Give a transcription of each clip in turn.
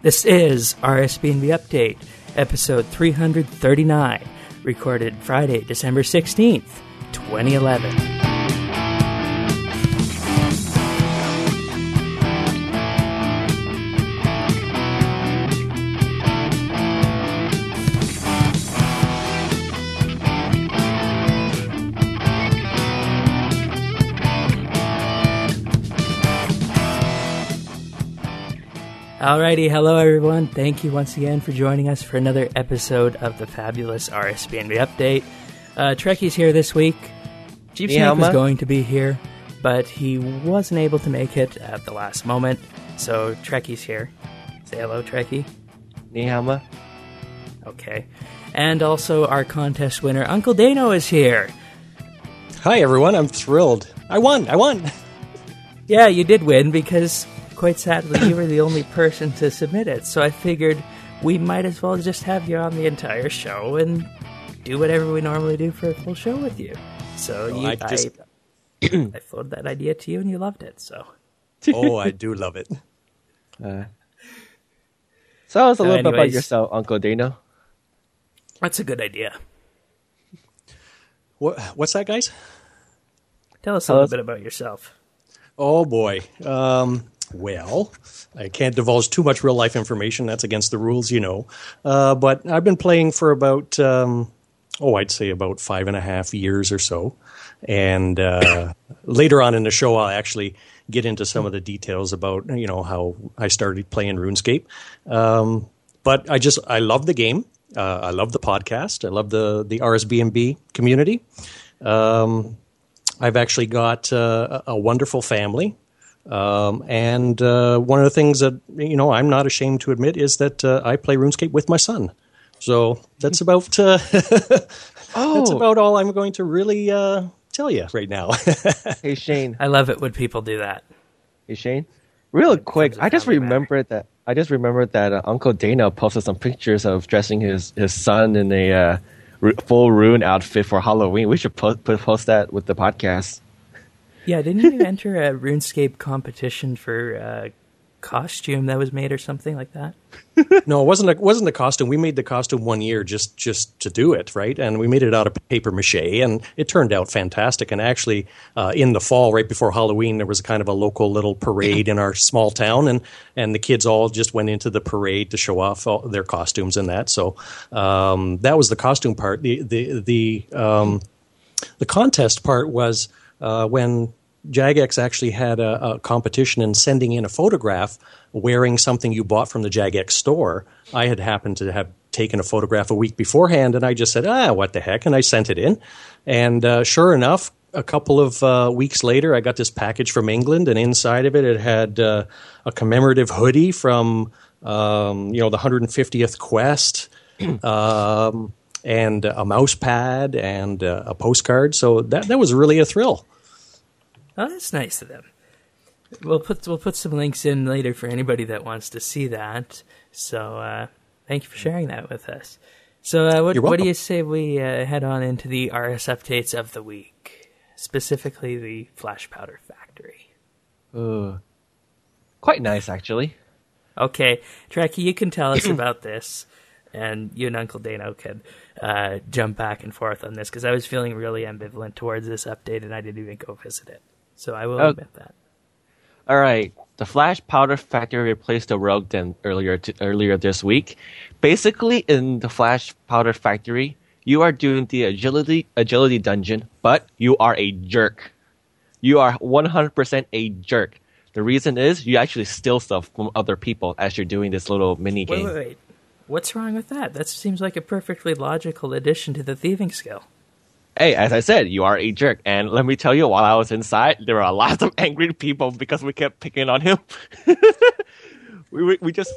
This is RSBNB Update, episode 339, recorded Friday, December 16th, 2011. Alrighty, hello everyone. Thank you once again for joining us for another episode of the fabulous RSBNB Update. Trekkie's here this week. Jeep Snake was going to be here, but he wasn't able to make it at the last moment, so Trekkie's here. Say hello, Trekkie. Ni hao. Okay. And also our contest winner, Uncle Dano, is here. Hi everyone, I'm thrilled. I won! Yeah, you did win because... quite sadly, you were the only person to submit it, so I figured we might as well just have you on the entire show and do whatever we normally do for a full show with you. So I floated that idea to you, and you loved it. So, I do love it. Tell us a little bit about yourself, Uncle Dano. That's a good idea. What's that, guys? Tell us a little bit about yourself. Oh boy. Well, I can't divulge too much real-life information. That's against the rules, you know. But I've been playing for about, I'd say about 5.5 years or so. And later on in the show, I'll actually get into some of the details about, how I started playing RuneScape. But I love the game. I love the podcast. I love the RSBNB community. I've actually got a wonderful family. And one of the things that, I'm not ashamed to admit is that I play RuneScape with my son. So that's about that's about all I'm going to really tell you right now. Hey, Shane. I love it when people do that. Hey, Shane. Real quick, I just remembered that Uncle Dano posted some pictures of dressing his son in a full Rune outfit for Halloween. We should post that with the podcast. Yeah, didn't you enter a RuneScape competition for a costume that was made or something like that? No, it wasn't a costume. We made the costume one year just to do it, right? And we made it out of paper mache, and it turned out fantastic. And actually, in the fall, right before Halloween, there was kind of a local little parade in our small town, and the kids all just went into the parade to show off all their costumes and that. So that was the costume part. The contest part was... when Jagex actually had a competition in sending in a photograph wearing something you bought from the Jagex store, I had happened to have taken a photograph a week beforehand, and I just said, what the heck, and I sent it in. And sure enough, a couple of weeks later, I got this package from England, and inside of it had a commemorative hoodie from, the 150th quest, and a mouse pad and a postcard. So that was really a thrill. Oh, that's nice of them. We'll put some links in later for anybody that wants to see that. So thank you for sharing that with us. So what do you say we head on into the RS updates of the week, specifically the Flash Powder Factory? Quite nice, actually. Okay, Trekkie, you can tell us about this. And you and Uncle Dano can jump back and forth on this, because I was feeling really ambivalent towards this update, and I didn't even go visit it. So I will admit that. All right. The Flash Powder Factory replaced the Rogue Den earlier this week. Basically, in the Flash Powder Factory, you are doing the agility dungeon, but you are a jerk. You are 100% a jerk. The reason is you actually steal stuff from other people as you're doing this little mini game. Wait. What's wrong with that? That seems like a perfectly logical addition to the thieving skill. Hey, as I said, you are a jerk. And let me tell you, while I was inside, there were a lot of angry people because we kept picking on him. we just,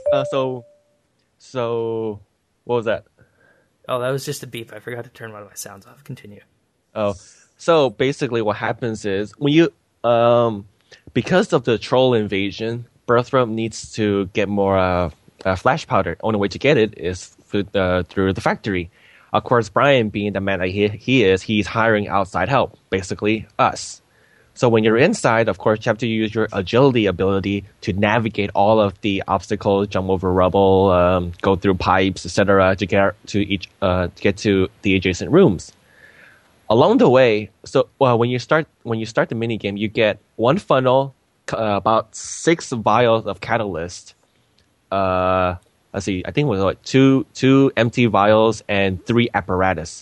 so, what was that? Oh, that was just a beep. I forgot to turn one of my sounds off. Continue. Oh, so basically what happens is, when you, because of the troll invasion, Birthright needs to get more, flash powder. Only way to get it is through the factory. Of course, Brian, being the man that he is, he's hiring outside help, basically us. So when you're inside, of course, you have to use your agility ability to navigate all of the obstacles, jump over rubble, go through pipes, etc., to get to the adjacent rooms. Along the way, when you start the mini game, you get one funnel, about 6 vials of catalyst. Let's see, I think it was like two empty vials and 3 apparatus.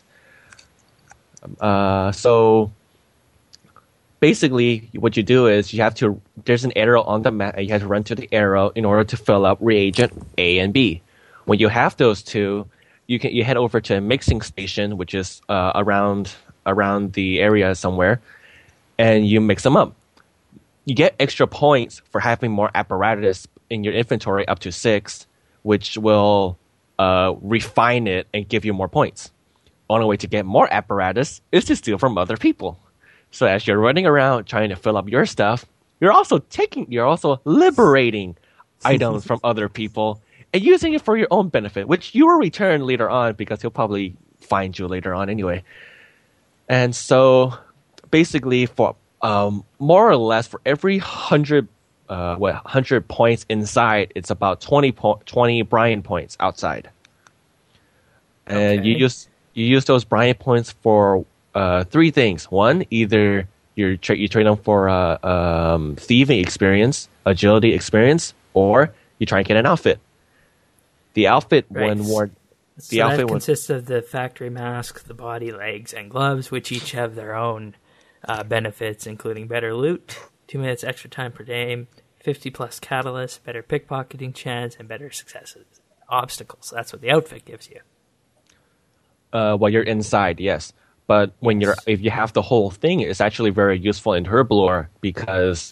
So basically, what you do is there's an arrow on the map, and you have to run to the arrow in order to fill up reagent A and B. When you have those two, you head over to a mixing station, which is around the area somewhere, and you mix them up. You get extra points for having more apparatus in your inventory, up to 6, which will refine it and give you more points. Only way to get more apparatus is to steal from other people. So as you're running around trying to fill up your stuff, you're also liberating items from other people and using it for your own benefit, which you will return later on because he'll probably find you later on anyway. And so basically for more or less for every 100 points inside, it's about 20 Brian points outside. And okay. You use those Brian points for 3 things. One, either you trade them for thieving experience, agility experience, or you try and get an outfit. The outfit consists of the factory mask, the body, legs, and gloves, which each have their own benefits, including better loot, 2 minutes extra time per game, 50 plus catalyst, better pickpocketing chance, and better successes. Obstacles. That's what the outfit gives you. While you're inside, yes. But if you have the whole thing, it's actually very useful in Herblore because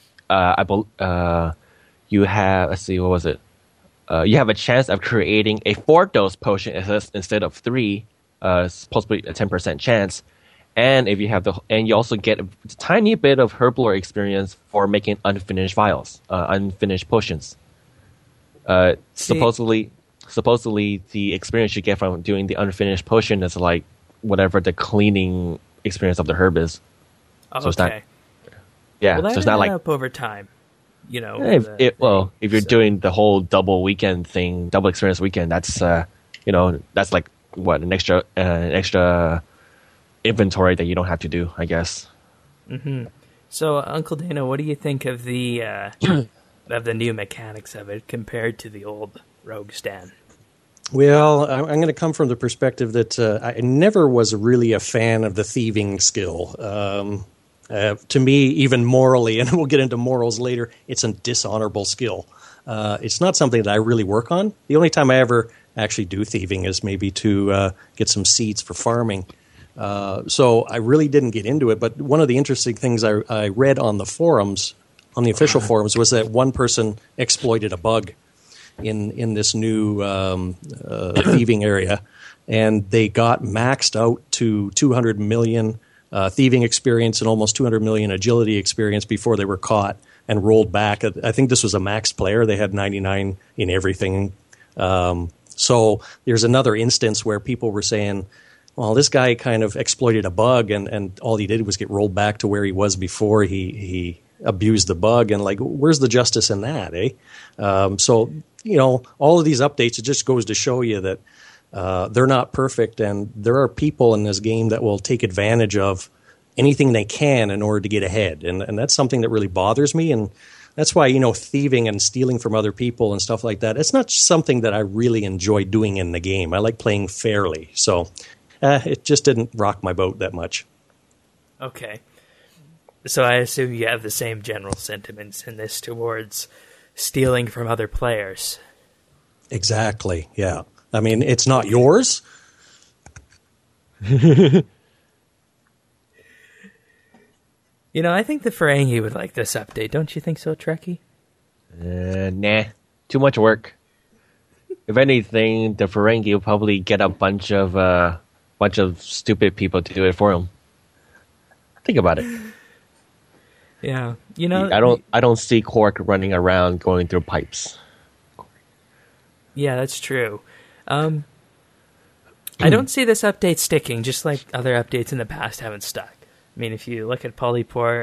you have, let's see, what was it? You have a chance of creating a 4-dose potion instead of 3, supposed to be a 10% chance. And if you have and you also get a tiny bit of Herblore experience for making unfinished vials, unfinished potions. Supposedly, the experience you get from doing the unfinished potion is like whatever the cleaning experience of the herb is. Oh, so it's okay. So it's not like up over time. You know, if you're doing the whole double experience weekend, that's that's like an extra inventory that you don't have to do, I guess. Mm-hmm. So, Uncle Dana, what do you think of the of the new mechanics of it compared to the old Rogue Stan? Well, I'm going to come from the perspective that I never was really a fan of the thieving skill. To me, even morally, and we'll get into morals later, it's a dishonorable skill. It's not something that I really work on. The only time I ever actually do thieving is maybe to get some seeds for farming. So I really didn't get into it. But one of the interesting things I read on the forums, on the official forums, was that one person exploited a bug in this new thieving area, and they got maxed out to 200 million thieving experience and almost 200 million agility experience before they were caught and rolled back. I think this was a max player. They had 99 in everything. So there's another instance where people were saying, well, this guy kind of exploited a bug, and all he did was get rolled back to where he was before he abused the bug. And like, where's the justice in that, eh? So, all of these updates, it just goes to show you that they're not perfect, and there are people in this game that will take advantage of anything they can in order to get ahead. And that's something that really bothers me. And that's why, thieving and stealing from other people and stuff like that, it's not something that I really enjoy doing in the game. I like playing fairly. So it just didn't rock my boat that much. Okay. So I assume you have the same general sentiments in this towards stealing from other players. Exactly, yeah. I mean, it's not yours. I think the Ferengi would like this update. Don't you think so, Trekkie? Nah. Too much work. If anything, the Ferengi will probably get a bunch of stupid people to do it for them. Think about it. Yeah, I don't see Quark running around going through pipes. Yeah, that's true. I don't see this update sticking, just like other updates in the past haven't stuck. I mean, if you look at Polypore,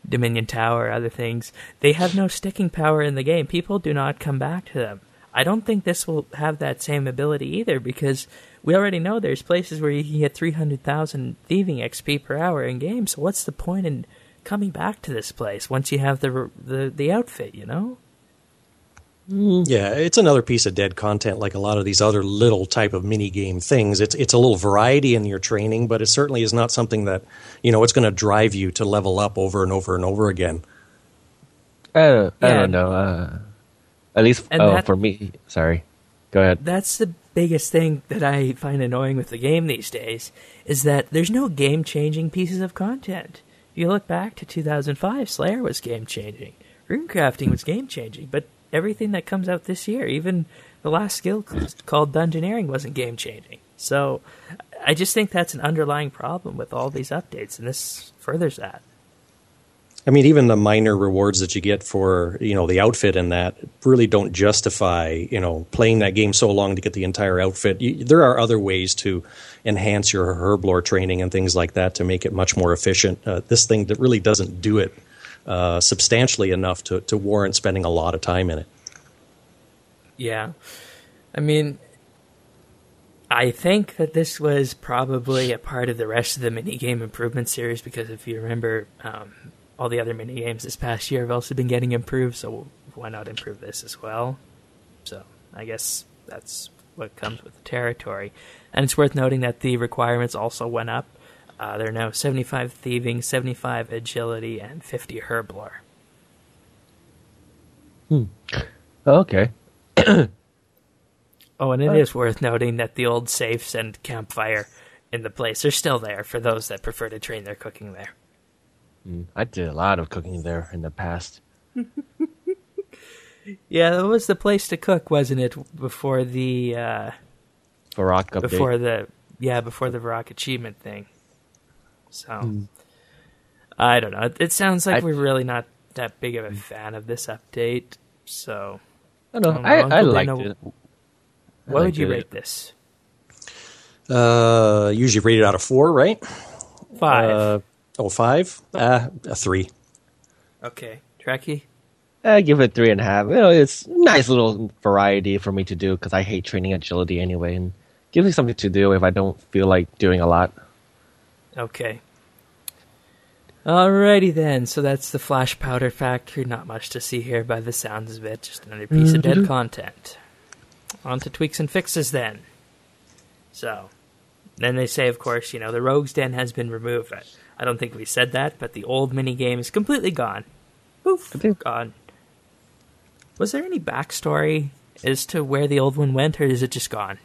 Dominion Tower, other things, they have no sticking power in the game. People do not come back to them. I don't think this will have that same ability either, because we already know there's places where you can get 300,000 thieving XP per hour in game, so what's the point in coming back to this place once you have the outfit, you know? Yeah, it's another piece of dead content like a lot of these other little type of mini-game things. It's a little variety in your training, but it certainly is not something that, it's going to drive you to level up over and over and over again. I don't know. At least for me. Sorry. Go ahead. That's the biggest thing that I find annoying with the game these days, is that there's no game-changing pieces of content. If you look back to 2005, Slayer was game-changing. Runecrafting was game-changing, but everything that comes out this year, even the last skill called Dungeoneering, wasn't game-changing. So I just think that's an underlying problem with all these updates, and this furthers that. I mean, even the minor rewards that you get for, the outfit and that really don't justify, playing that game so long to get the entire outfit. There are other ways to enhance your herblore training and things like that to make it much more efficient. This thing that really doesn't do it substantially enough to warrant spending a lot of time in it. Yeah. I mean, I think that this was probably a part of the rest of the minigame improvement series, because if you remember, all the other minigames this past year have also been getting improved, so why not improve this as well? So I guess that's what comes with the territory. And it's worth noting that the requirements also went up. They're now 75 thieving, 75 agility, and 50 herblore. Okay. Oh, and it is worth noting that the old safes and campfire in the place are still there for those that prefer to train their cooking there. I did a lot of cooking there in the past. Yeah, that was the place to cook, wasn't it? Before the Varrock update. Before the Varrock achievement thing. So I don't know. It sounds like we're really not that big of a fan of this update. So I don't know. I liked it. What would you rate this? Usually rated out of 4, right? 5. 5? A 3. Okay. Trekkie? I give it 3.5. It's nice little variety for me to do, because I hate training agility anyway, and gives me something to do if I don't feel like doing a lot. Okay. Alrighty then. So that's the Flash Powder Factory. Not much to see here by the sounds of it. Just another piece of dead content. On to tweaks and fixes then. So, then they say, of course, the Rogue's Den has been removed. I don't think we said that, but the old minigame is completely gone. Poof, gone. Was there any backstory as to where the old one went, or is it just gone?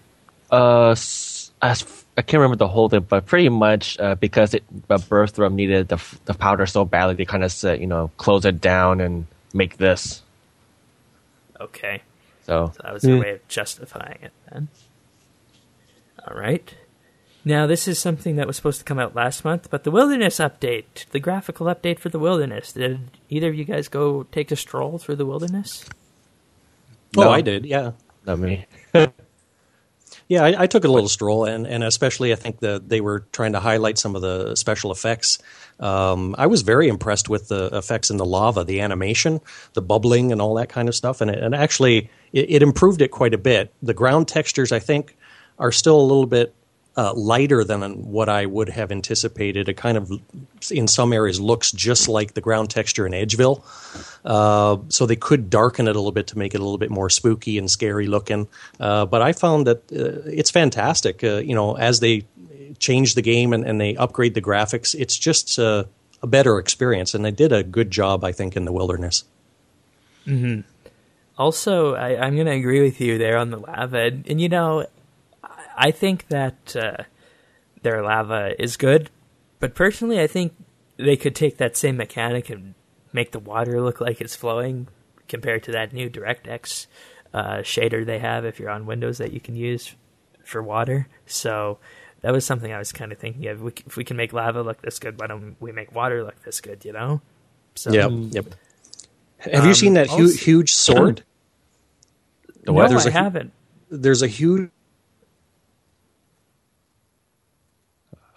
I can't remember the whole thing, but pretty much because Birthrum needed the powder so badly, they kind of said, close it down and make this. Okay. So that was a way of justifying it then. All right. Now, this is something that was supposed to come out last month, but the Wilderness update, the graphical update for the Wilderness. Did either of you guys go take a stroll through the Wilderness? No. I did, yeah. Not me. Yeah, I took a little stroll, and especially I think that they were trying to highlight some of the special effects. I was very impressed with the effects in the lava, the animation, the bubbling, and all that kind of stuff. And actually, it improved it quite a bit. The ground textures, I think, are still a little bit lighter than what I would have anticipated. It kind of, in some areas, looks just like the ground texture in Edgeville. So they could darken it a little bit to make it a little bit more spooky and scary looking. But I found that it's fantastic. As they change the game and they upgrade the graphics, it's just a better experience. And they did a good job, I think, in the Wilderness. Mm-hmm. Also, I'm going to agree with you there on the lava. And I think that their lava is good, but personally I think they could take that same mechanic and make the water look like it's flowing compared to that new DirectX shader they have if you're on Windows that you can use for water. So that was something I was kind of thinking of. If we can make lava look this good, why don't we make water look this good, So, Yep. Have you seen that huge sword? No, I haven't. There's a huge...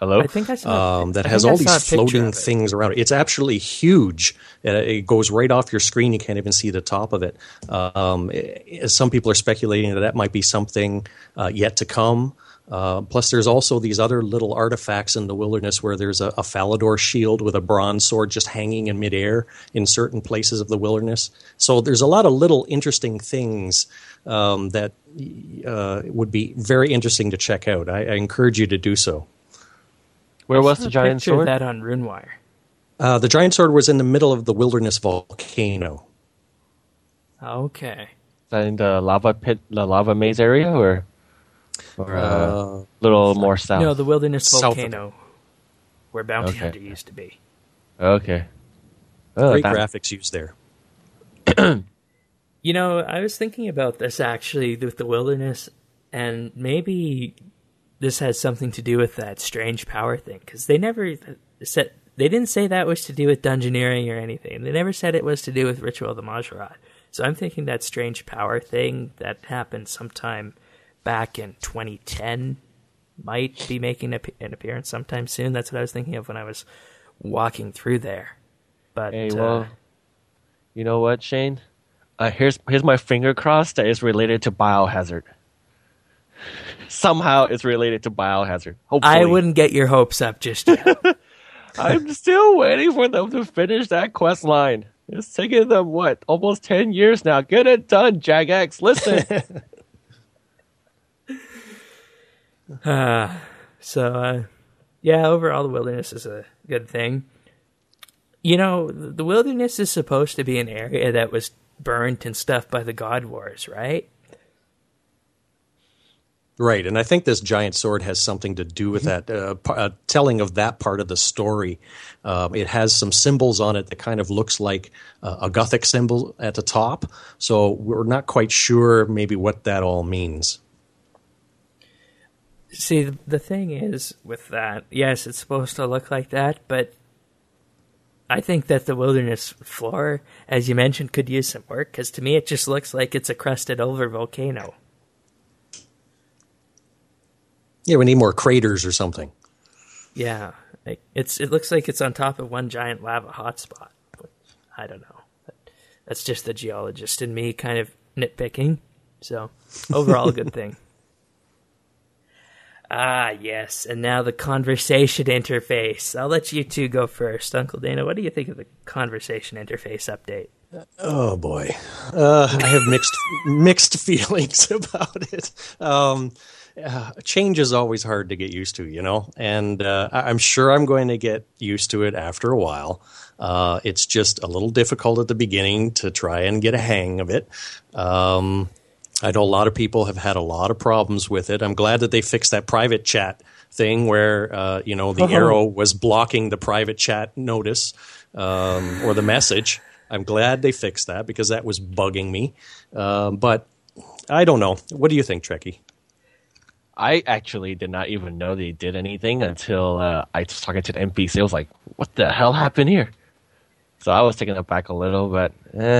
Hello? I think I saw that has all these floating things around it. It's absolutely huge. It goes right off your screen. You can't even see the top of it. Some people are speculating that might be something yet to come. Plus, there's also these other little artifacts in the wilderness where there's a Falador shield with a bronze sword just hanging in midair in certain places of the wilderness. So there's a lot of little interesting things that would be very interesting to check out. I encourage you to do so. Where was the giant sword? That on RuneWire. The giant sword was in the middle of the wilderness volcano. Okay. Is that in the lava pit, the lava maze area, or a little more south? No, the wilderness volcano, where Bounty Hunter used to be. Okay. Great graphics used there. You know, I was thinking about this actually with the wilderness, and maybe this has something to do with that strange power thing, because they never said, they didn't say that was to do with dungeoneering or anything. They never said it was to do with Ritual of the Mahjarad. So I'm thinking that strange power thing that happened sometime back in 2010 might be making an appearance sometime soon. That's what I was thinking of when I was walking through there. But hey, well, you know what, Shane? Here's my finger crossed that it's related to Biohazard. Somehow it's related to Biohazard. Hopefully. I wouldn't get your hopes up just yet. I'm still waiting for them to finish that quest line. It's taking them, almost 10 years now. Get it done, Jagex. Listen. Yeah, overall the wilderness is a good thing. You know, the wilderness is supposed to be an area that was burnt and stuff by the God Wars, right? Right, and I think this giant sword has something to do with that, telling of that part of the story. It has some symbols on it that kind of looks like a Gothic symbol at the top, so we're not quite sure maybe what that all means. See, the thing is with that, yes, it's supposed to look like that, but I think that the wilderness floor, as you mentioned, could use some work, because to me it just looks like it's a crusted over volcano. Yeah, we need more craters or something. Yeah, it looks like it's on top of one giant lava hotspot. I don't know. That's just the geologist and me kind of nitpicking. So, overall, a good thing. Ah, yes, and now the conversation interface. I'll let you two go first. Uncle Dana, what do you think of the conversation interface update? Oh, boy. I have mixed feelings about it. Change is always hard to get used to, you know, and I'm sure I'm going to get used to it after a while. It's just a little difficult at the beginning to try and get a hang of it. I know a lot of people have had a lot of problems with it. I'm glad that they fixed that private chat thing where, the arrow was blocking the private chat notice or the message. I'm glad they fixed that because that was bugging me. But I don't know. What do you think, Trekkie? I actually did not even know they did anything until I was talking to the NPC. I was like, what the hell happened here? So I was taken aback a little, but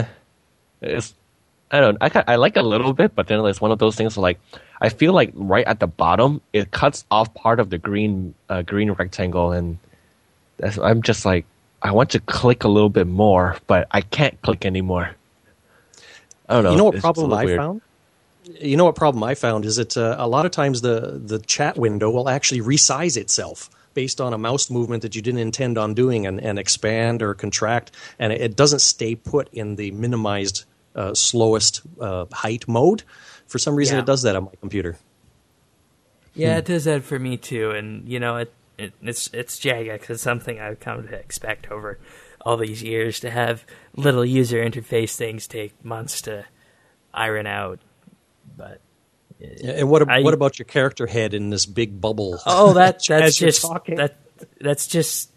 I like it a little bit, but then it's one of those things like I feel like right at the bottom it cuts off part of the green rectangle, and I'm just like I want to click a little bit more, but I can't click anymore. I don't know. You know what problem I found? You know what problem I found is that a lot of times the chat window will actually resize itself based on a mouse movement that you didn't intend on doing and expand or contract, and it doesn't stay put in the minimized slowest height mode. For some reason, It does that on my computer. Yeah, it does that for me too, and you know it's Jagex. It's something I've come to expect over all these years to have little user interface things take months to iron out. But and what about your character head in this big bubble? Oh, that's just talking? that's just.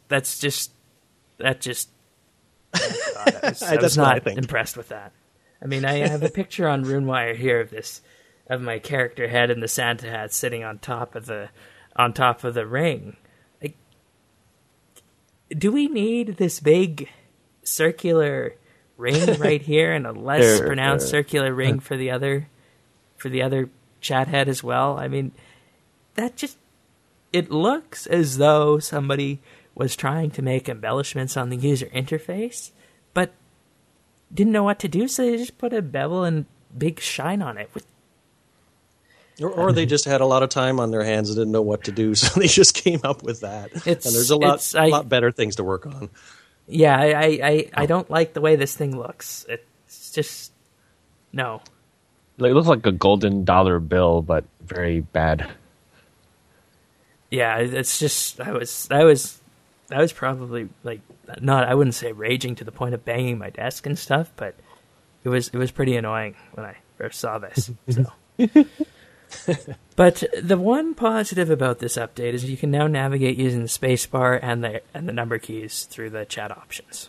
I was not impressed with that. I mean, I have a picture on RuneWire here of my character head and the Santa hat sitting on top of the ring. Like, do we need this big circular ring right here and a less pronounced circular ring for the other chat head as well? I mean, that it looks as though somebody was trying to make embellishments on the user interface, but didn't know what to do, so they just put a bevel and big shine on it. Or they just had a lot of time on their hands and didn't know what to do, so they just came up with that. And there's a lot better things to work on. Yeah, I don't like the way this thing looks. It's just no. It looks like a golden dollar bill, but very bad. Yeah, it's just I was probably like not, I wouldn't say raging to the point of banging my desk and stuff, but it was pretty annoying when I first saw this. So. But the one positive about this update is you can now navigate using the spacebar and the number keys through the chat options.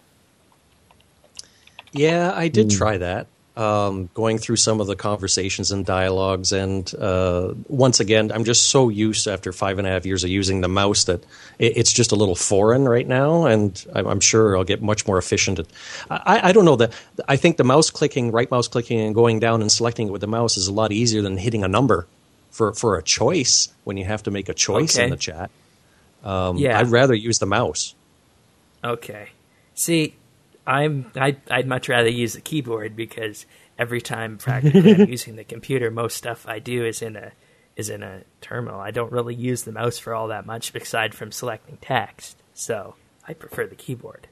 Yeah, I did try that. Going through some of the conversations and dialogues, and once again, I'm just so used after 5.5 years of using the mouse that it's just a little foreign right now, and I'm sure I'll get much more efficient. I don't know, I think the mouse clicking, right mouse clicking, and going down and selecting it with the mouse is a lot easier than hitting a number for a choice when you have to make a choice in the chat. I'd rather use the mouse. Okay. See, I'd much rather use the keyboard because every time practically I'm using the computer, most stuff I do is in a terminal. I don't really use the mouse for all that much aside from selecting text. So I prefer the keyboard.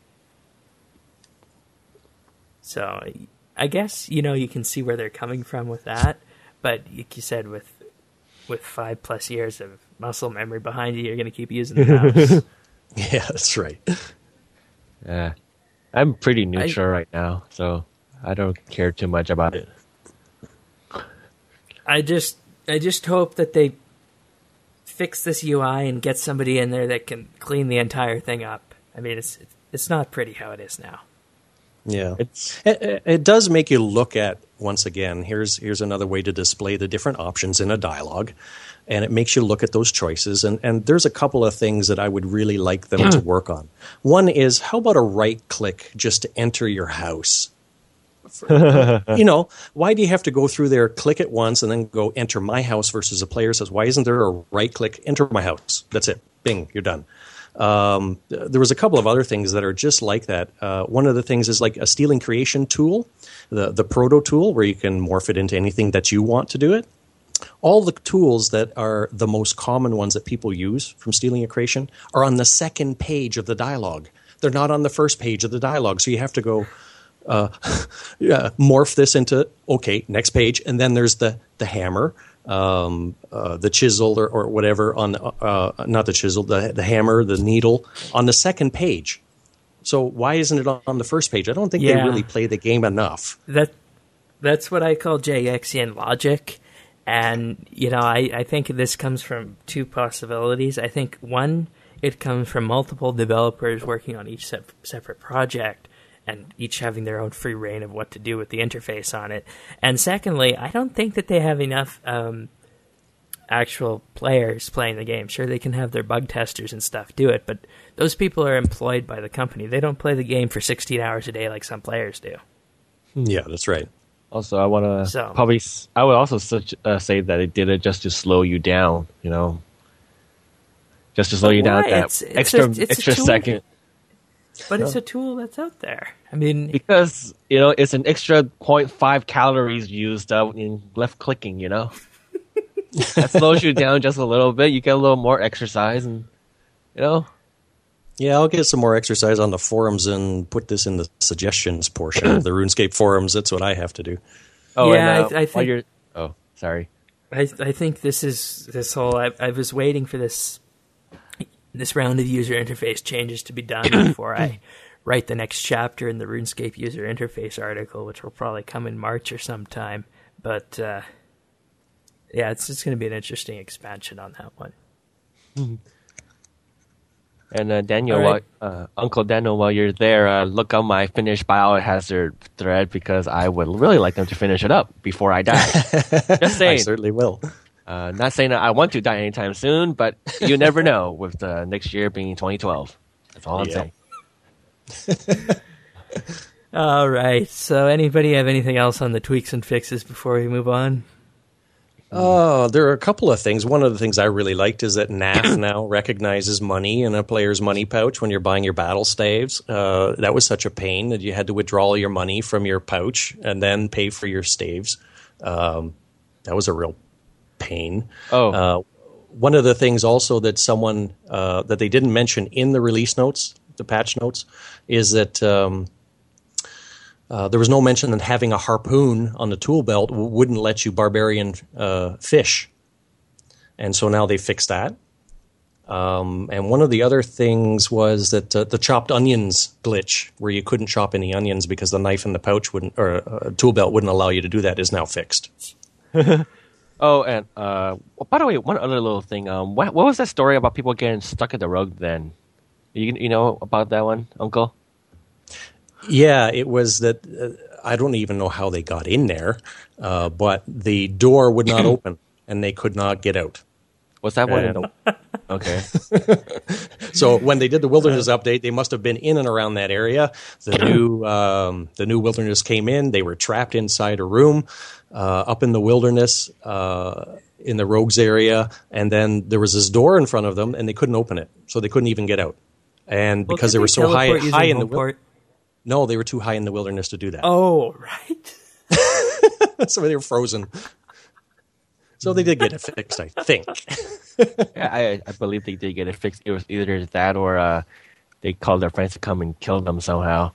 So I guess, you can see where they're coming from with that. But like you said, with 5+ years of muscle memory behind you, you're going to keep using the mouse. Yeah, that's right. Yeah. I'm pretty neutral right now, so I don't care too much about it. I just hope that they fix this UI and get somebody in there that can clean the entire thing up. I mean, it's not pretty how it is now. Yeah, it does make you look at, once again, here's another way to display the different options in a dialogue, and it makes you look at those choices, and there's a couple of things that I would really like them to work on. One is, how about a right click just to enter your house? Why do you have to go through there, click it once, and then go enter my house versus a player says, why isn't there a right click, enter my house? That's it. Bing, you're done. There was a couple of other things that are just like that. One of the things is like a stealing creation tool, the proto tool, where you can morph it into anything that you want to do it. All the tools that are the most common ones that people use from stealing a creation are on the second page of the dialogue. They're not on the first page of the dialogue. So you have to go morph this into, okay, next page. And then there's the hammer. The chisel or whatever on not the chisel, the hammer, the needle on the second page. So why isn't it on the first page? I don't think they really play the game enough. That's what I call JXian logic. And, I think this comes from two possibilities. I think, one, it comes from multiple developers working on each separate project and each having their own free reign of what to do with the interface on it. And secondly, I don't think that they have enough actual players playing the game. Sure, they can have their bug testers and stuff do it, but those people are employed by the company. They don't play the game for 16 hours a day like some players do. Yeah, that's right. Also, I want to I would also say that it did it just to slow you down, just to slow you down that extra second. But it's a tool that's out there. I mean, because it's an extra 0.5 calories used in left clicking. That slows you down just a little bit. You get a little more exercise, and Yeah, I'll get some more exercise on the forums and put this in the suggestions portion of the RuneScape forums. That's what I have to do. Oh, yeah, I think. Oh, sorry. I think this whole. I was waiting for this round of user interface changes to be done before I write the next chapter in the RuneScape user interface article, which will probably come in March or sometime. But it's just going to be an interesting expansion on that one. And Daniel, Uncle Daniel, while you're there, look on my Finish Biohazard thread because I would really like them to finish it up before I die. Just saying. I certainly will. Not saying that I want to die anytime soon, but you never know with the next year being 2012. That's all I'm saying. All right. So anybody have anything else on the tweaks and fixes before we move on? There are a couple of things. One of the things I really liked is that NAF now recognizes money in a player's money pouch when you're buying your battle staves. That was such a pain that you had to withdraw all your money from your pouch and then pay for your staves. That was a real pain. One of the things also that that they didn't mention in the release notes, the patch notes, is that there was no mention that having a harpoon on the tool belt wouldn't let you barbarian fish. And so now they fixed that. And one of the other things was that the chopped onions glitch, where you couldn't chop any onions because the knife in the pouch tool belt wouldn't allow you to do that, is now fixed. And by the way, one other little thing. What was that story about people getting stuck at the rogue then? You know about that one, Uncle? Yeah, it was that I don't even know how they got in there, but the door would not open and they could not get out. Was that one? Okay. So when they did the Wilderness update, they must have been in and around that area. The new Wilderness came in. They were trapped inside a room up in the Wilderness in the Rogues area, and then there was this door in front of them, and they couldn't open it, so they couldn't even get out. And because they were so high in the wilderness. No, they were too high in the Wilderness to do that. Oh, right. So they were frozen. So they did get it fixed, I think. Yeah, I believe they did get it fixed. It was either that or they called their friends to come and kill them somehow.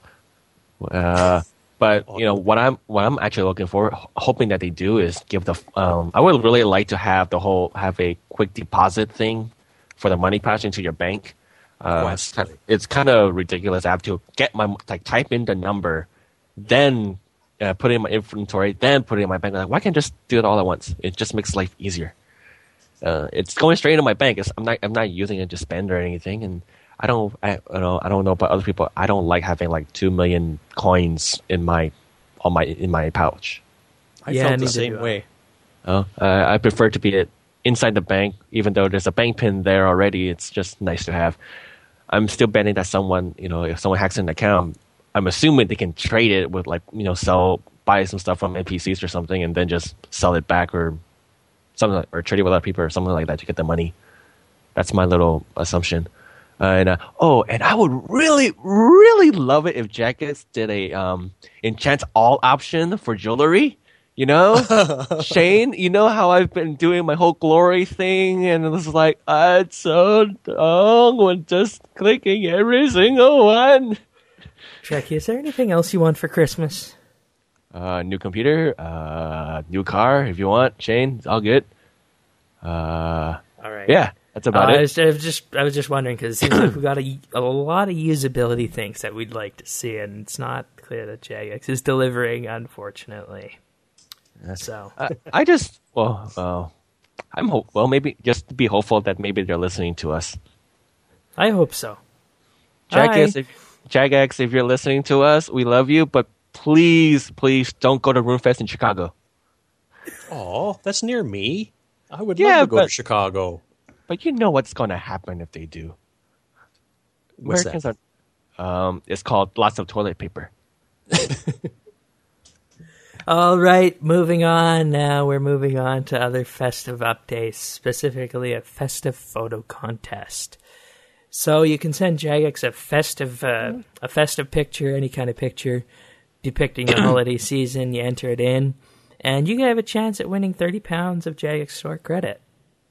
But you know what I'm actually looking for, hoping that they do, is give the. I would really like to have a quick deposit thing for the money patch into your bank. It's kind of ridiculous. I have to get type in the number, then put it in my inventory, then put it in my bank. Why can't I just do it all at once? It just makes life easier. It's going straight into my bank. I'm not using it to spend or anything. And I don't know about other people. I don't like having 2 million coins in my pouch. I felt the same way. I prefer to be inside the bank, even though there's a bank pin there already. It's just nice to have. I'm still betting that someone, if someone hacks an account, I'm assuming they can trade it with buy some stuff from NPCs or something, and then just sell it back or something, or trade it with other people or something like that to get the money. That's my little assumption. And I would really, really love it if Jagex did a enchant all option for jewelry. Shane, you know how I've been doing my whole glory thing, and it was it's so long when just clicking every single one. Trekkie, is there anything else you want for Christmas? New computer, new car, if you want. Shane, it's all good. All right. Yeah, that's about it. I was just wondering, because it seems like we got a lot of usability things that we'd like to see, and it's not clear that Jagex is delivering, unfortunately. So maybe just to be hopeful that maybe they're listening to us. I hope so. Jagex, if you're listening to us, we love you, but please don't go to RuneFest in Chicago. Oh, that's near me. I would love to go to Chicago. But you know what's going to happen if they do. What's that? It's called lots of toilet paper. All right, moving on now. We're moving on to other festive updates, specifically a festive photo contest. So you can send Jagex a festive picture, any kind of picture depicting the holiday season. You enter it in, and you can have a chance at winning 30 pounds of Jagex store credit.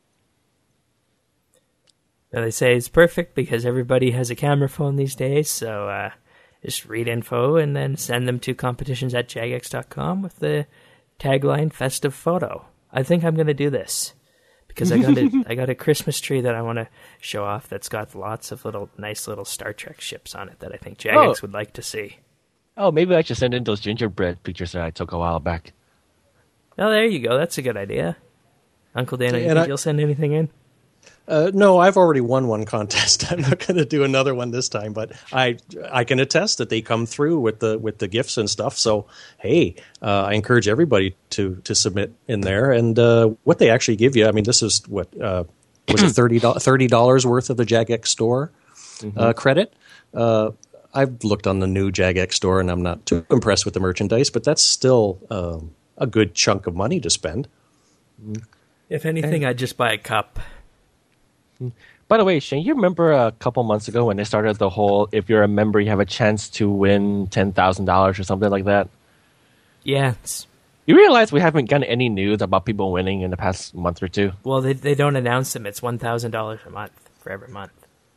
Now they say it's perfect because everybody has a camera phone these days, so just read info and then send them to competitions@jagex.com with the tagline "Festive Photo." I think I'm going to do this because I got a Christmas tree that I want to show off that's got lots of nice little Star Trek ships on it that I think Jagex would like to see. Oh, maybe I should send in those gingerbread pictures that I took a while back. Oh, there you go. That's a good idea. Uncle Dana, you think you'll send anything in? No, I've already won one contest. I'm not going to do another one this time, but I can attest that they come through with the gifts and stuff. So hey, I encourage everybody to submit in there. And what they actually give you, I mean, this is what was it $30 worth of the Jagex store credit. I've looked on the new Jagex store, and I'm not too impressed with the merchandise, but that's still a good chunk of money to spend. If anything, I'd just buy a cup. By the way, Shane, you remember a couple months ago when they started the whole, if you're a member, you have a chance to win $10,000 or something like that? Yeah. You realize we haven't gotten any news about people winning in the past month or two? Well, they don't announce them. It's $1,000 a month for every month.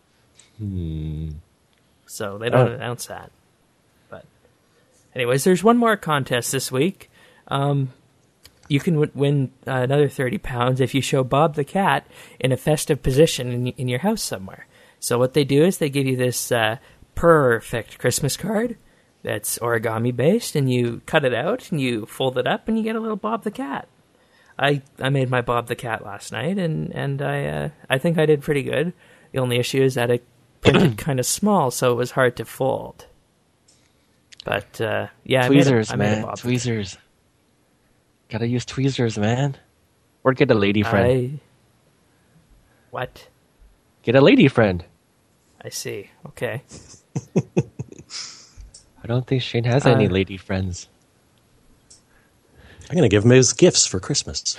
So they don't announce that. But anyways, there's one more contest this week. You can win another £30 if you show Bob the cat in a festive position in your house somewhere. So what they do is they give you this perfect Christmas card that's origami based, and you cut it out and you fold it up and you get a little Bob the cat. I made my Bob the cat last night, and I think I did pretty good. The only issue is that it printed kind of small, so it was hard to fold. But yeah, tweezers, I made a man, tweezers. Gotta use tweezers, man. Or get a lady friend. What? Get a lady friend. I see. Okay. I don't think Shane has any lady friends. I'm going to give him his gifts for Christmas.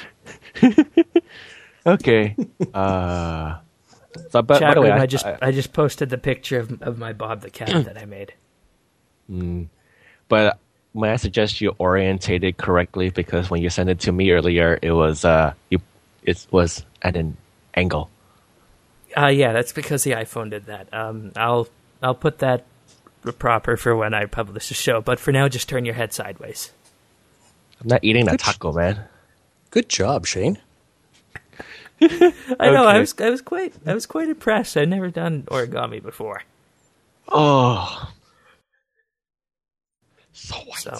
Okay. By Chat the way, room, I just posted the picture of my Bob the cat that I made. But may I suggest you orientate it correctly, because when you sent it to me earlier, it was at an angle. Yeah, that's because the iPhone did that. I'll put that proper for when I publish the show. But for now, just turn your head sideways. I'm not eating that taco, man. Good job, Shane. I know. Okay. I was quite impressed. I'd never done origami before. Oh, so white. So.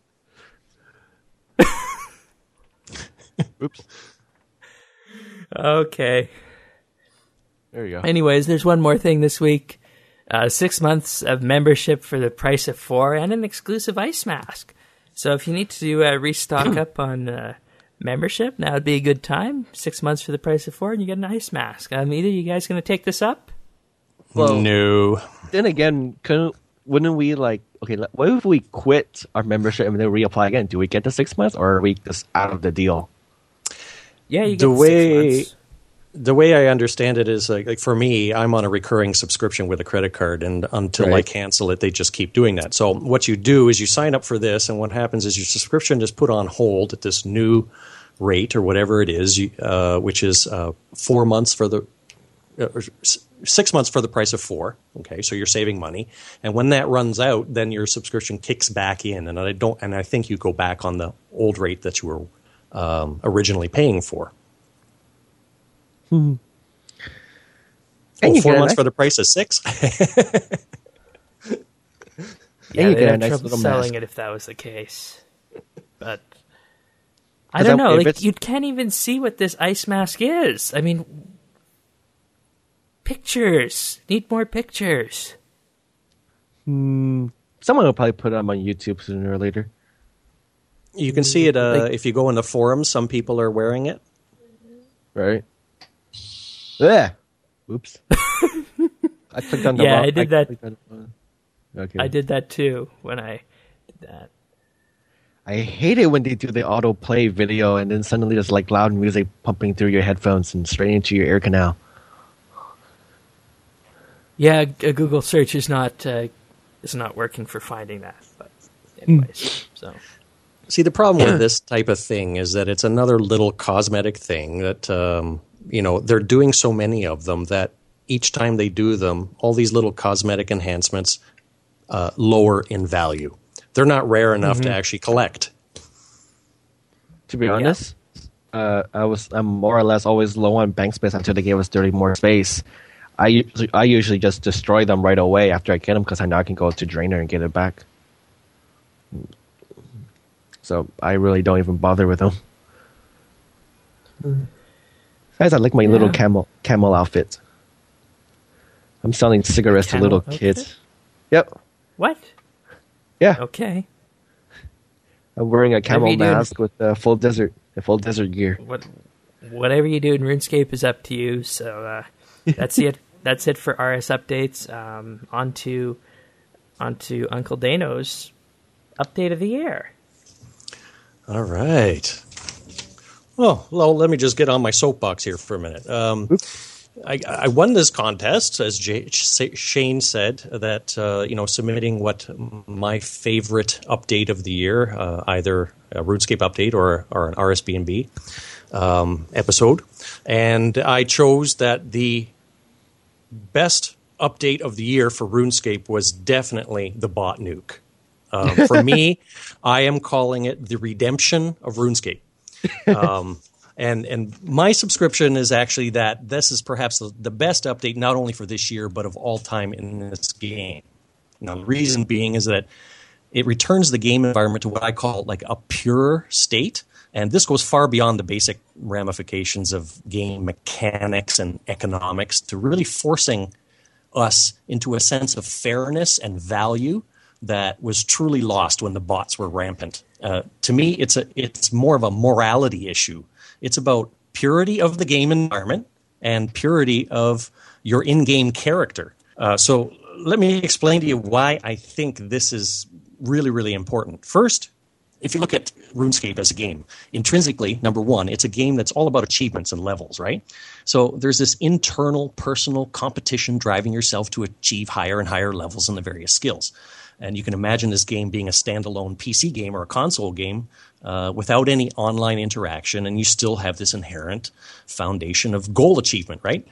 Oops. Okay. There you go. Anyways, there's one more thing this week. 6 months of membership for the price of 4 and an exclusive ice mask. So if you need to restock up on membership, now would be a good time. 6 months for the price of 4 and you get an ice mask. Either you guys going to take this up? Well, no. Then again, wouldn't we what if we quit our membership and then reapply again? Do we get the 6 months, or are we just out of the deal? Yeah, you get the 6 months. The way I understand it is, like for me, I'm on a recurring subscription with a credit card, and until I cancel it, they just keep doing that. So what you do is you sign up for this, and what happens is your subscription is put on hold at this new rate or whatever it is, which is 4 months for the 6 months for the price of 4. Okay, so you're saving money, and when that runs out, then your subscription kicks back in, and I think you go back on the old rate that you were originally paying for. And 4 months for the price of 6? Yeah, they'd have trouble selling it if that was the case. But I don't know. You can't even see what this ice mask is. I mean, pictures. Need more pictures. Someone will probably put it up on YouTube sooner or later. You can see it if you go in the forums. Some people are wearing it. Right. Yeah. Oops. I clicked on the I did that. Okay. I did that too when I did that. I hate it when they do the autoplay video and then suddenly there's like loud music pumping through your headphones and straight into your ear canal. Yeah, a Google search is not working for finding that. But anyways, so. See, the problem with this type of thing is that it's another little cosmetic thing that, they're doing so many of them that each time they do them, all these little cosmetic enhancements lower in value. They're not rare enough to actually collect. To be honest, I'm more or less always low on bank space until they give us 30 more space. I usually just destroy them right away after I get them because I know I can go to Drainer and get it back. So I really don't even bother with them. Guys, I like my little camel outfit. I'm selling cigarettes to little kids. Yep. What? Yeah. Okay. I'm wearing a camel mask with full desert gear. Whatever you do in RuneScape is up to you. So that's it. That's it for RS updates. On to Uncle Dano's update of the year. All right. Oh, well, let me just get on my soapbox here for a minute. I won this contest, as Shane said, that submitting what my favorite update of the year, either a RuneScape update or an RSBNB episode, and I chose that the best update of the year for RuneScape was definitely the bot nuke. For me, I am calling it the redemption of RuneScape. And my subscription is actually that this is perhaps the best update, not only for this year, but of all time in this game. Now, the reason being is that it returns the game environment to what I call like a pure state. And this goes far beyond the basic ramifications of game mechanics and economics to really forcing us into a sense of fairness and value that was truly lost when the bots were rampant. To me, it's more of a morality issue. It's about purity of the game environment and purity of your in-game character. So let me explain to you why I think this is really, really important. First, if you look at RuneScape as a game, intrinsically, number one, it's a game that's all about achievements and levels, right? So there's this internal, personal competition driving yourself to achieve higher and higher levels in the various skills. And you can imagine this game being a standalone PC game or a console game without any online interaction, and you still have this inherent foundation of goal achievement, right?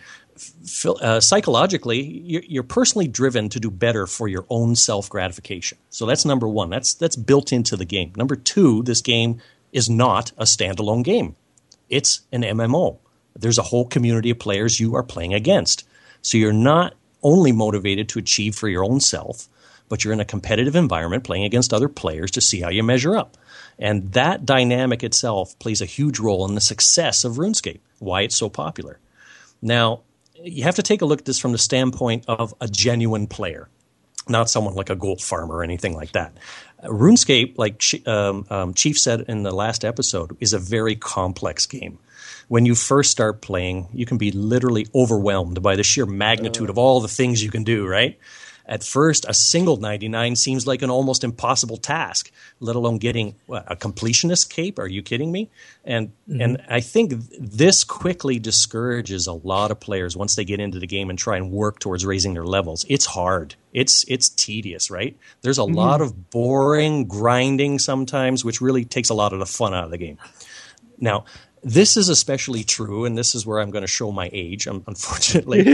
Psychologically, you're personally driven to do better for your own self-gratification. So that's number one. That's built into the game. Number two, this game is not a standalone game. It's an MMO. There's a whole community of players you are playing against. So you're not only motivated to achieve for your own self, but you're in a competitive environment playing against other players to see how you measure up. And that dynamic itself plays a huge role in the success of RuneScape, why it's so popular. Now, you have to take a look at this from the standpoint of a genuine player, not someone like a gold farmer or anything like that. RuneScape, like Chief said in the last episode, is a very complex game. When you first start playing, you can be literally overwhelmed by the sheer magnitude of all the things you can do, right? At first, a single 99 seems like an almost impossible task, let alone getting a completionist cape. Are you kidding me? And I think this quickly discourages a lot of players once they get into the game and try and work towards raising their levels. It's hard. It's tedious, right? There's a lot of boring grinding sometimes, which really takes a lot of the fun out of the game. Now, this is especially true, and this is where I'm going to show my age, unfortunately,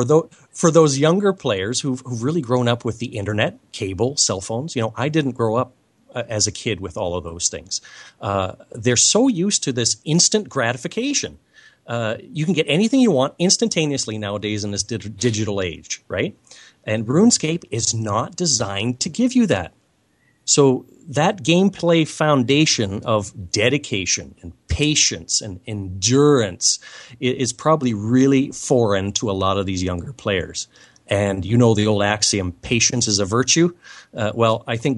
for those younger players who've really grown up with the internet, cable, cell phones. You know, I didn't grow up as a kid with all of those things. They're so used to this instant gratification. You can get anything you want instantaneously nowadays in this digital age, right? And RuneScape is not designed to give you that. So that gameplay foundation of dedication and patience and endurance is probably really foreign to a lot of these younger players. And you know the old axiom, patience is a virtue. Well, I think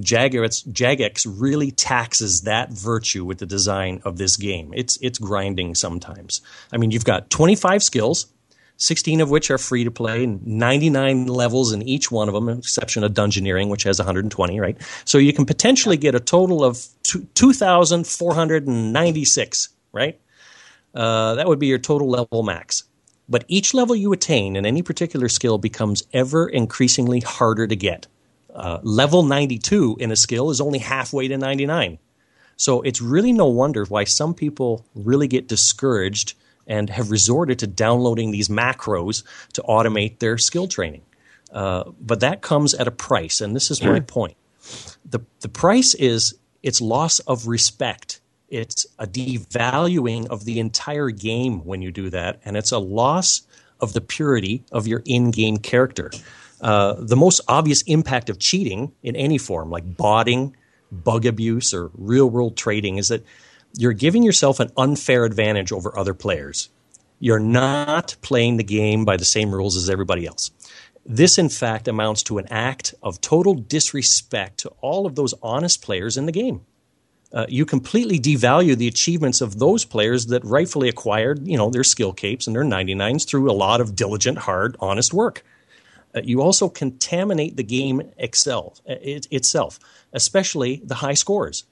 Jagex really taxes that virtue with the design of this game. It's grinding sometimes. I mean, you've got 25 skills, 16 of which are free to play, and 99 levels in each one of them, with the exception of Dungeoneering, which has 120, right? So you can potentially get a total of 2,496, right? That would be your total level max. But each level you attain in any particular skill becomes ever increasingly harder to get. Level 92 in a skill is only halfway to 99. So it's really no wonder why some people really get discouraged and have resorted to downloading these macros to automate their skill training. But that comes at a price, and this is my point. The price is its loss of respect. It's a devaluing of the entire game when you do that, and it's a loss of the purity of your in-game character. The most obvious impact of cheating in any form, like botting, bug abuse, or real-world trading, is that you're giving yourself an unfair advantage over other players. You're not playing the game by the same rules as everybody else. This, in fact, amounts to an act of total disrespect to all of those honest players in the game. You completely devalue the achievements of those players that rightfully acquired, their skill capes and their 99s through a lot of diligent, hard, honest work. You also contaminate the game itself, especially the high scores.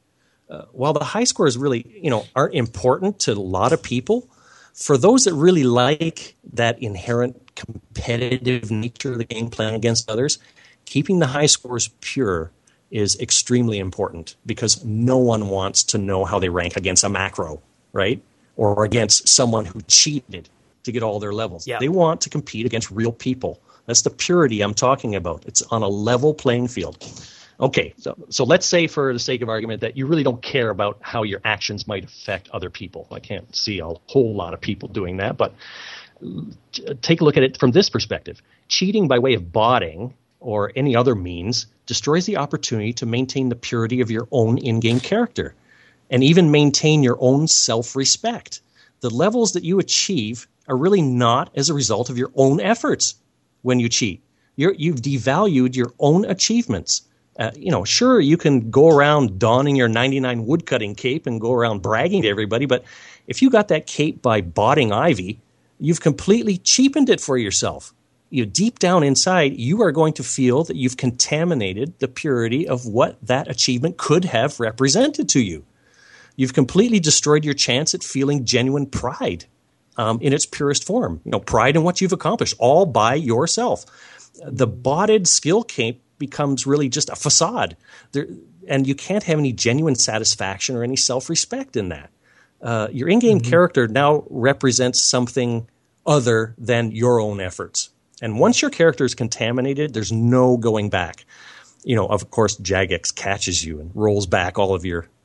while the high scores really, aren't important to a lot of people, for those that really like that inherent competitive nature of the game, playing against others, keeping the high scores pure is extremely important, because no one wants to know how they rank against a macro, right? Or against someone who cheated to get all their levels. Yeah. They want to compete against real people. That's the purity I'm talking about. It's on a level playing field. Okay, so let's say, for the sake of argument, that you really don't care about how your actions might affect other people. I can't see a whole lot of people doing that, but take a look at it from this perspective. Cheating by way of botting or any other means destroys the opportunity to maintain the purity of your own in-game character and even maintain your own self-respect. The levels that you achieve are really not as a result of your own efforts when you cheat. You've devalued your own achievements. Sure, you can go around donning your 99 woodcutting cape and go around bragging to everybody, but if you got that cape by botting Ivy, you've completely cheapened it for yourself. Deep down inside, you are going to feel that you've contaminated the purity of what that achievement could have represented to you. You've completely destroyed your chance at feeling genuine pride in its purest form. Pride in what you've accomplished, all by yourself. The botted skill cape becomes really just a facade. And you can't have any genuine satisfaction or any self-respect in that. Your in-game character now represents something other than your own efforts. And once your character is contaminated, there's no going back. Of course, Jagex catches you and rolls back all of your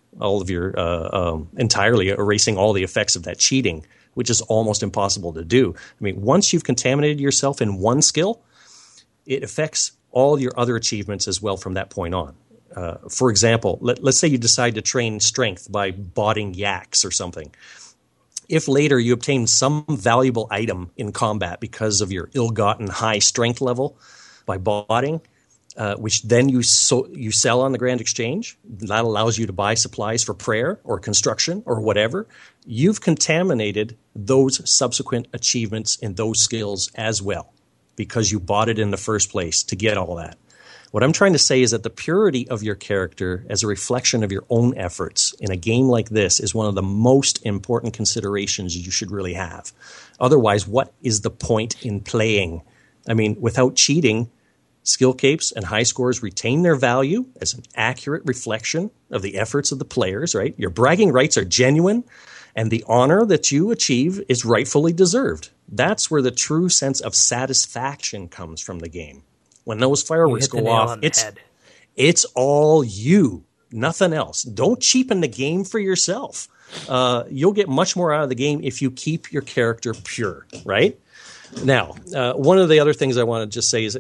entirely erasing all the effects of that cheating, which is almost impossible to do. Once you've contaminated yourself in one skill, it affects all your other achievements as well from that point on. For example, let's say you decide to train strength by botting yaks or something. If later you obtain some valuable item in combat because of your ill-gotten high strength level by botting, which then you sell on the Grand Exchange, that allows you to buy supplies for prayer or construction or whatever, you've contaminated those subsequent achievements in those skills as well, because you bought it in the first place to get all that. What I'm trying to say is that the purity of your character as a reflection of your own efforts in a game like this is one of the most important considerations you should really have. Otherwise, what is the point in playing? Without cheating, skill capes and high scores retain their value as an accurate reflection of the efforts of the players, right? Your bragging rights are genuine, and the honor that you achieve is rightfully deserved. That's where the true sense of satisfaction comes from the game. When those fireworks go off, it's all you, nothing else. Don't cheapen the game for yourself. You'll get much more out of the game if you keep your character pure, right? Now, one of the other things I want to just say is,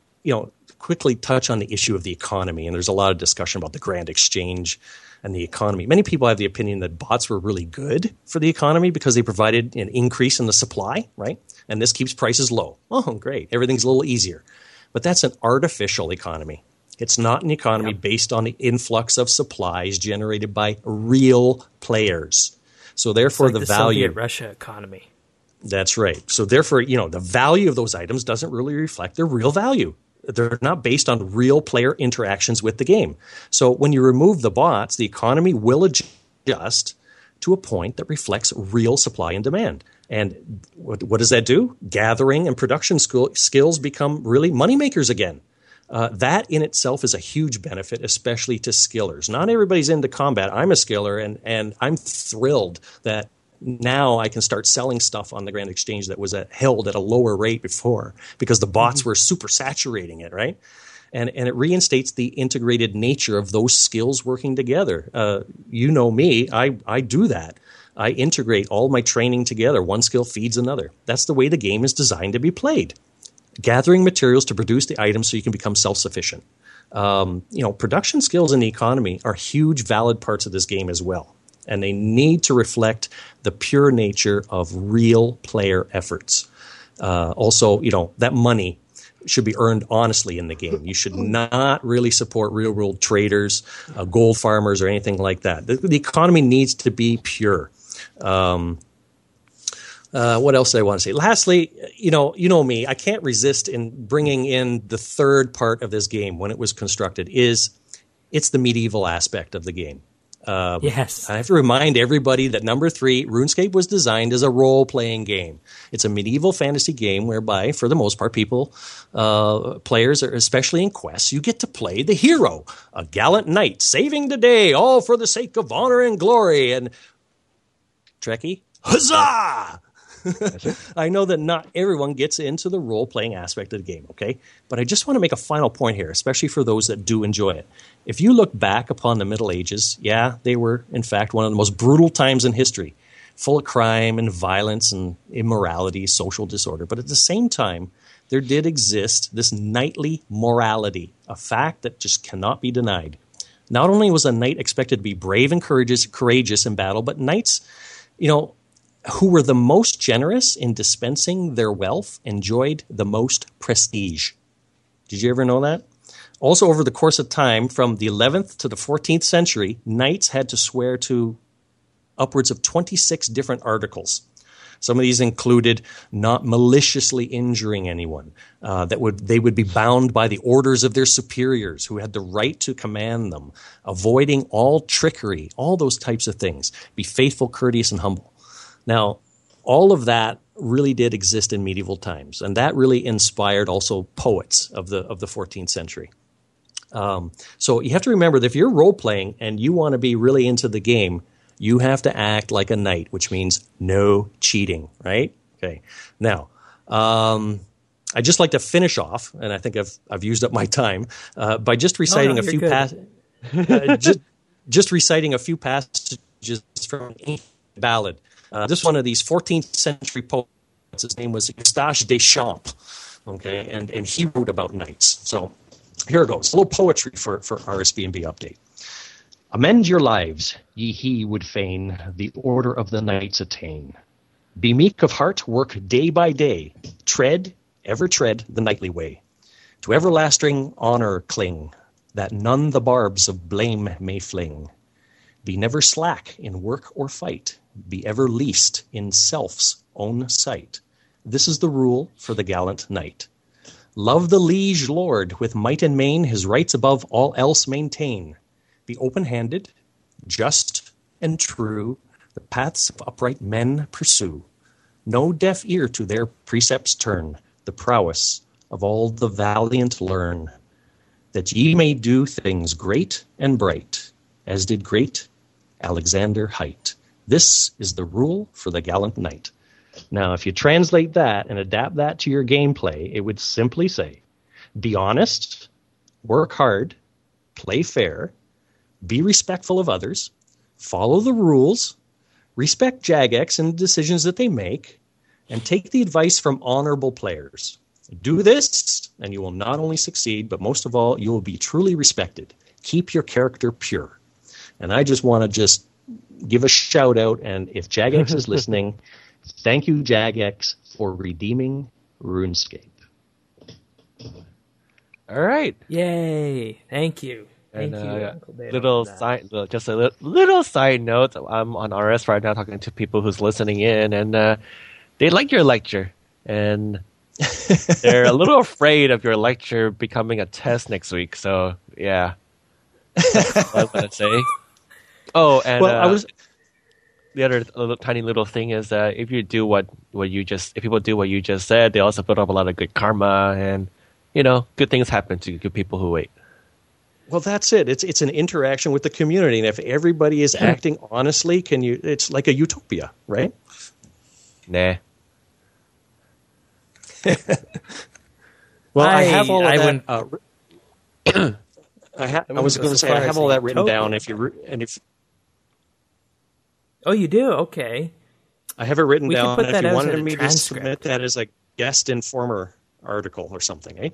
quickly touch on the issue of the economy. And there's a lot of discussion about the Grand Exchange and the economy. Many people have the opinion that bots were really good for the economy because they provided an increase in the supply, right? And this keeps prices low. Oh, great. Everything's a little easier. But that's an artificial economy. It's not an economy based on the influx of supplies generated by real players. So therefore, it's like the value Soviet Russia economy. That's right. So therefore, the value of those items doesn't really reflect their real value. They're not based on real player interactions with the game. So when you remove the bots, the economy will adjust to a point that reflects real supply and demand. And what does that do? Gathering and production skills become really moneymakers again. That in itself is a huge benefit, especially to skillers. Not everybody's into combat. I'm a skiller, and I'm thrilled that now I can start selling stuff on the Grand Exchange that was held at a lower rate before because the bots were super saturating it, right? And it reinstates the integrated nature of those skills working together. You know me, I do that. I integrate all my training together. One skill feeds another. That's the way the game is designed to be played. Gathering materials to produce the items so you can become self-sufficient. Production skills in the economy are huge, valid parts of this game as well. And they need to reflect the pure nature of real player efforts. Also, that money should be earned honestly in the game. You should not really support real-world traders, gold farmers, or anything like that. The economy needs to be pure. What else do I want to say? Lastly, you know me, I can't resist in bringing in the third part of this game when it was constructed. It's the medieval aspect of the game. Yes. I have to remind everybody that number 3, RuneScape was designed as a role-playing game. It's a medieval fantasy game whereby, for the most part, players, are, especially in quests, you get to play the hero, a gallant knight, saving the day, all for the sake of honor and glory. And Trekkie, huzzah! I know that not everyone gets into the role-playing aspect of the game, okay? But I just want to make a final point here, especially for those that do enjoy it. If you look back upon the Middle Ages, yeah, they were, in fact, one of the most brutal times in history, full of crime and violence and immorality, social disorder. But at the same time, there did exist this knightly morality, a fact that just cannot be denied. Not only was a knight expected to be brave and courageous in battle, but knights, who were the most generous in dispensing their wealth enjoyed the most prestige. Did you ever know that? Also, over the course of time, from the 11th to the 14th century, knights had to swear to upwards of 26 different articles. Some of these included not maliciously injuring anyone, they would be bound by the orders of their superiors who had the right to command them, avoiding all trickery, all those types of things, be faithful, courteous, and humble. Now, all of that really did exist in medieval times, and that really inspired also poets of the 14th century. So you have to remember that if you're role-playing and you want to be really into the game, you have to act like a knight, which means no cheating, right? Okay. Now, I'd just like to finish off, and I think I've used up my time, by just reciting a few just reciting a few passages from an ancient ballad. This one of these 14th century poets, his name was Eustache Deschamps, okay, and he wrote about knights. So here it goes, a little poetry for RSBNB Update. Amend your lives, ye he would fain the order of the knights attain. Be meek of heart, work day by day, ever tread the knightly way. To everlasting honor cling, that none the barbs of blame may fling. Be never slack in work or fight, be ever least in self's own sight. This is the rule for the gallant knight. Love the liege lord with might and main, his rights above all else maintain. Be open-handed, just and true, the paths of upright men pursue. No deaf ear to their precepts turn, the prowess of all the valiant learn, that ye may do things great and bright, as did great Alexander Hight. This is the rule for the gallant knight. Now, if you translate that and adapt that to your gameplay, it would simply say, be honest, work hard, play fair, be respectful of others, follow the rules, respect Jagex and the decisions that they make, and take the advice from honorable players. Do this, and you will not only succeed, but most of all, you will be truly respected. Keep your character pure. And I just want to give a shout out, and if Jagex is listening, thank you, Jagex, for redeeming RuneScape. All right. Yay. Thank you. Thank you, Uncle Dave, little side note. I'm on RS right now talking to people who's listening in, and they like your lecture, and they're a little afraid of your lecture becoming a test next week. So yeah, that's what I want to say. Oh, and the other tiny little thing is that if you do if people do what you just said, they also build up a lot of good karma, and good things happen to good people who wait. Well, that's it. It's an interaction with the community, and if everybody is acting honestly, it's like a utopia, right? Nah. Well, I have all of that. I was going to say I have all that written down. Oh, you do? Okay. I have it written down. Can put that if you as wanted me transcript. to submit that as a guest informer article or something, eh?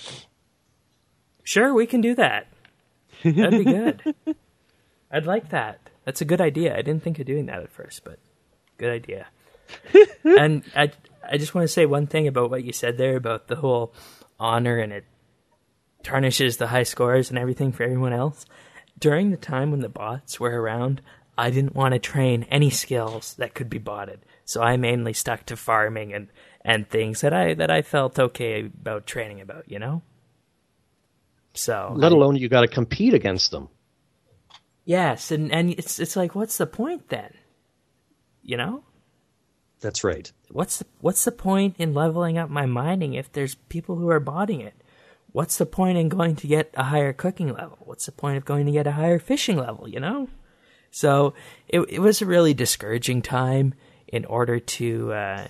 Sure, we can do that. That'd be good. I'd like that. That's a good idea. I didn't think of doing that at first, but good idea. And I just want to say one thing about what you said there about the whole honor, and it tarnishes the high scores and everything for everyone else. During the time when the bots were around, I didn't want to train any skills that could be botted. So I mainly stuck to farming and things that I felt okay about training about, So let alone you got to compete against them. Yes, and it's like, what's the point then? You know? That's right. What's the point in leveling up my mining if there's people who are botting it? What's the point in going to get a higher cooking level? What's the point of going to get a higher fishing level, you know? So it was a really discouraging time in order to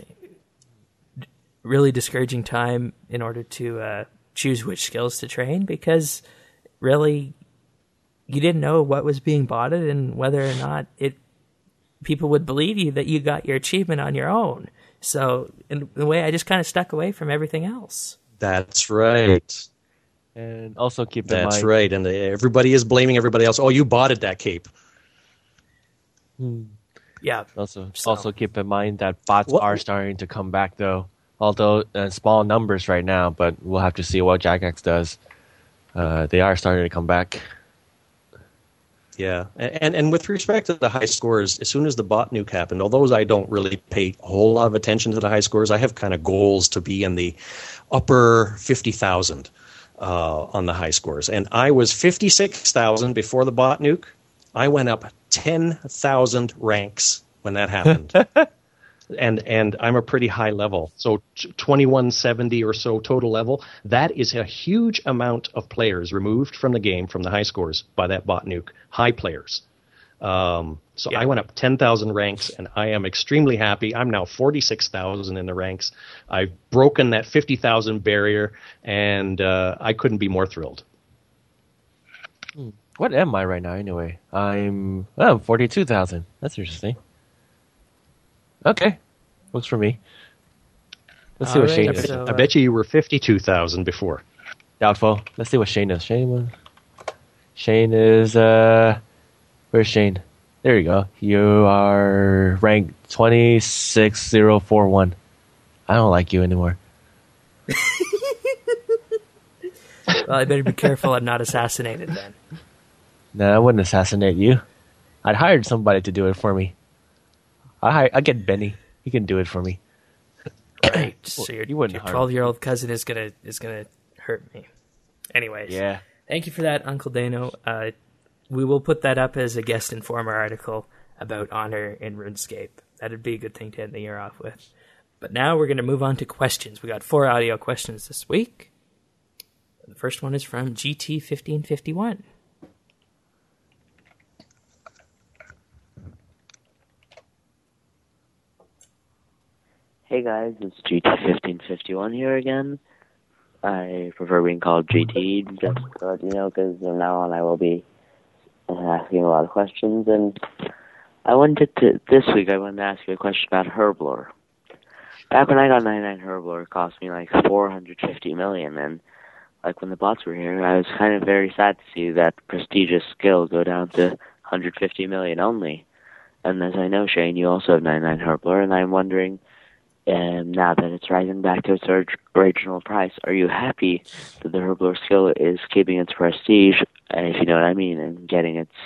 choose which skills to train, because really you didn't know what was being botted and whether or not people would believe you that you got your achievement on your own. So in a way, I just kind of stuck away from everything else. That's right. And also keep in mind... That's right. And everybody is blaming everybody else. Oh, you botted that cape. Yeah. Also keep in mind that bots are starting to come back, though. Although in small numbers right now, but we'll have to see what Jagex does. They are starting to come back. Yeah, and with respect to the high scores, as soon as the bot nuke happened, although I don't really pay a whole lot of attention to the high scores, I have kind of goals to be in the upper 50,000 on the high scores. And I was 56,000 before the bot nuke. I went up 10,000 ranks when that happened. And I'm a pretty high level, so 2170 or so total level. That is a huge amount of players removed from the game from the high scores by that bot nuke. High players. I went up 10,000 ranks, and I am extremely happy. I'm now 46,000 in the ranks. I've broken that 50,000 barrier, and I couldn't be more thrilled. What am I right now, anyway? I'm 42,000. That's interesting. Okay. Works for me. Let's see what Shane is. I bet you were 52,000 before. Doubtful. Let's see what Shane is. Shane is... where's Shane? There you go. You are ranked 26041. I don't like you anymore. Well, I better be careful I'm not assassinated then. No, I wouldn't assassinate you. I'd hired somebody to do it for me. I get Benny. He can do it for me. Right. So your 12-year-old cousin is gonna hurt me. Anyways. Yeah. Thank you for that, Uncle Dano. We will put that up as a guest informer article about honor in RuneScape. That'd be a good thing to end the year off with. But now we're going to move on to questions. We got 4 audio questions this week. The first one is from GT1551. Hey guys, it's GT1551 here again. I prefer being called GT, just to let you know, because from now on I will be asking a lot of questions. And this week I wanted to ask you a question about Herblore. Back when I got 99 Herblore, it cost me like 450 million, and like when the bots were here, I was kind of very sad to see that prestigious skill go down to 150 million only. And as I know, Shane, you also have 99 Herblore, and I'm wondering, now that it's rising back to its original price, are you happy that the Herblore skill is keeping its prestige, if you know what I mean, and getting its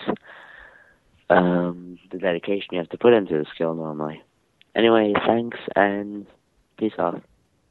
the dedication you have to put into the skill normally? Anyway, thanks, and peace off.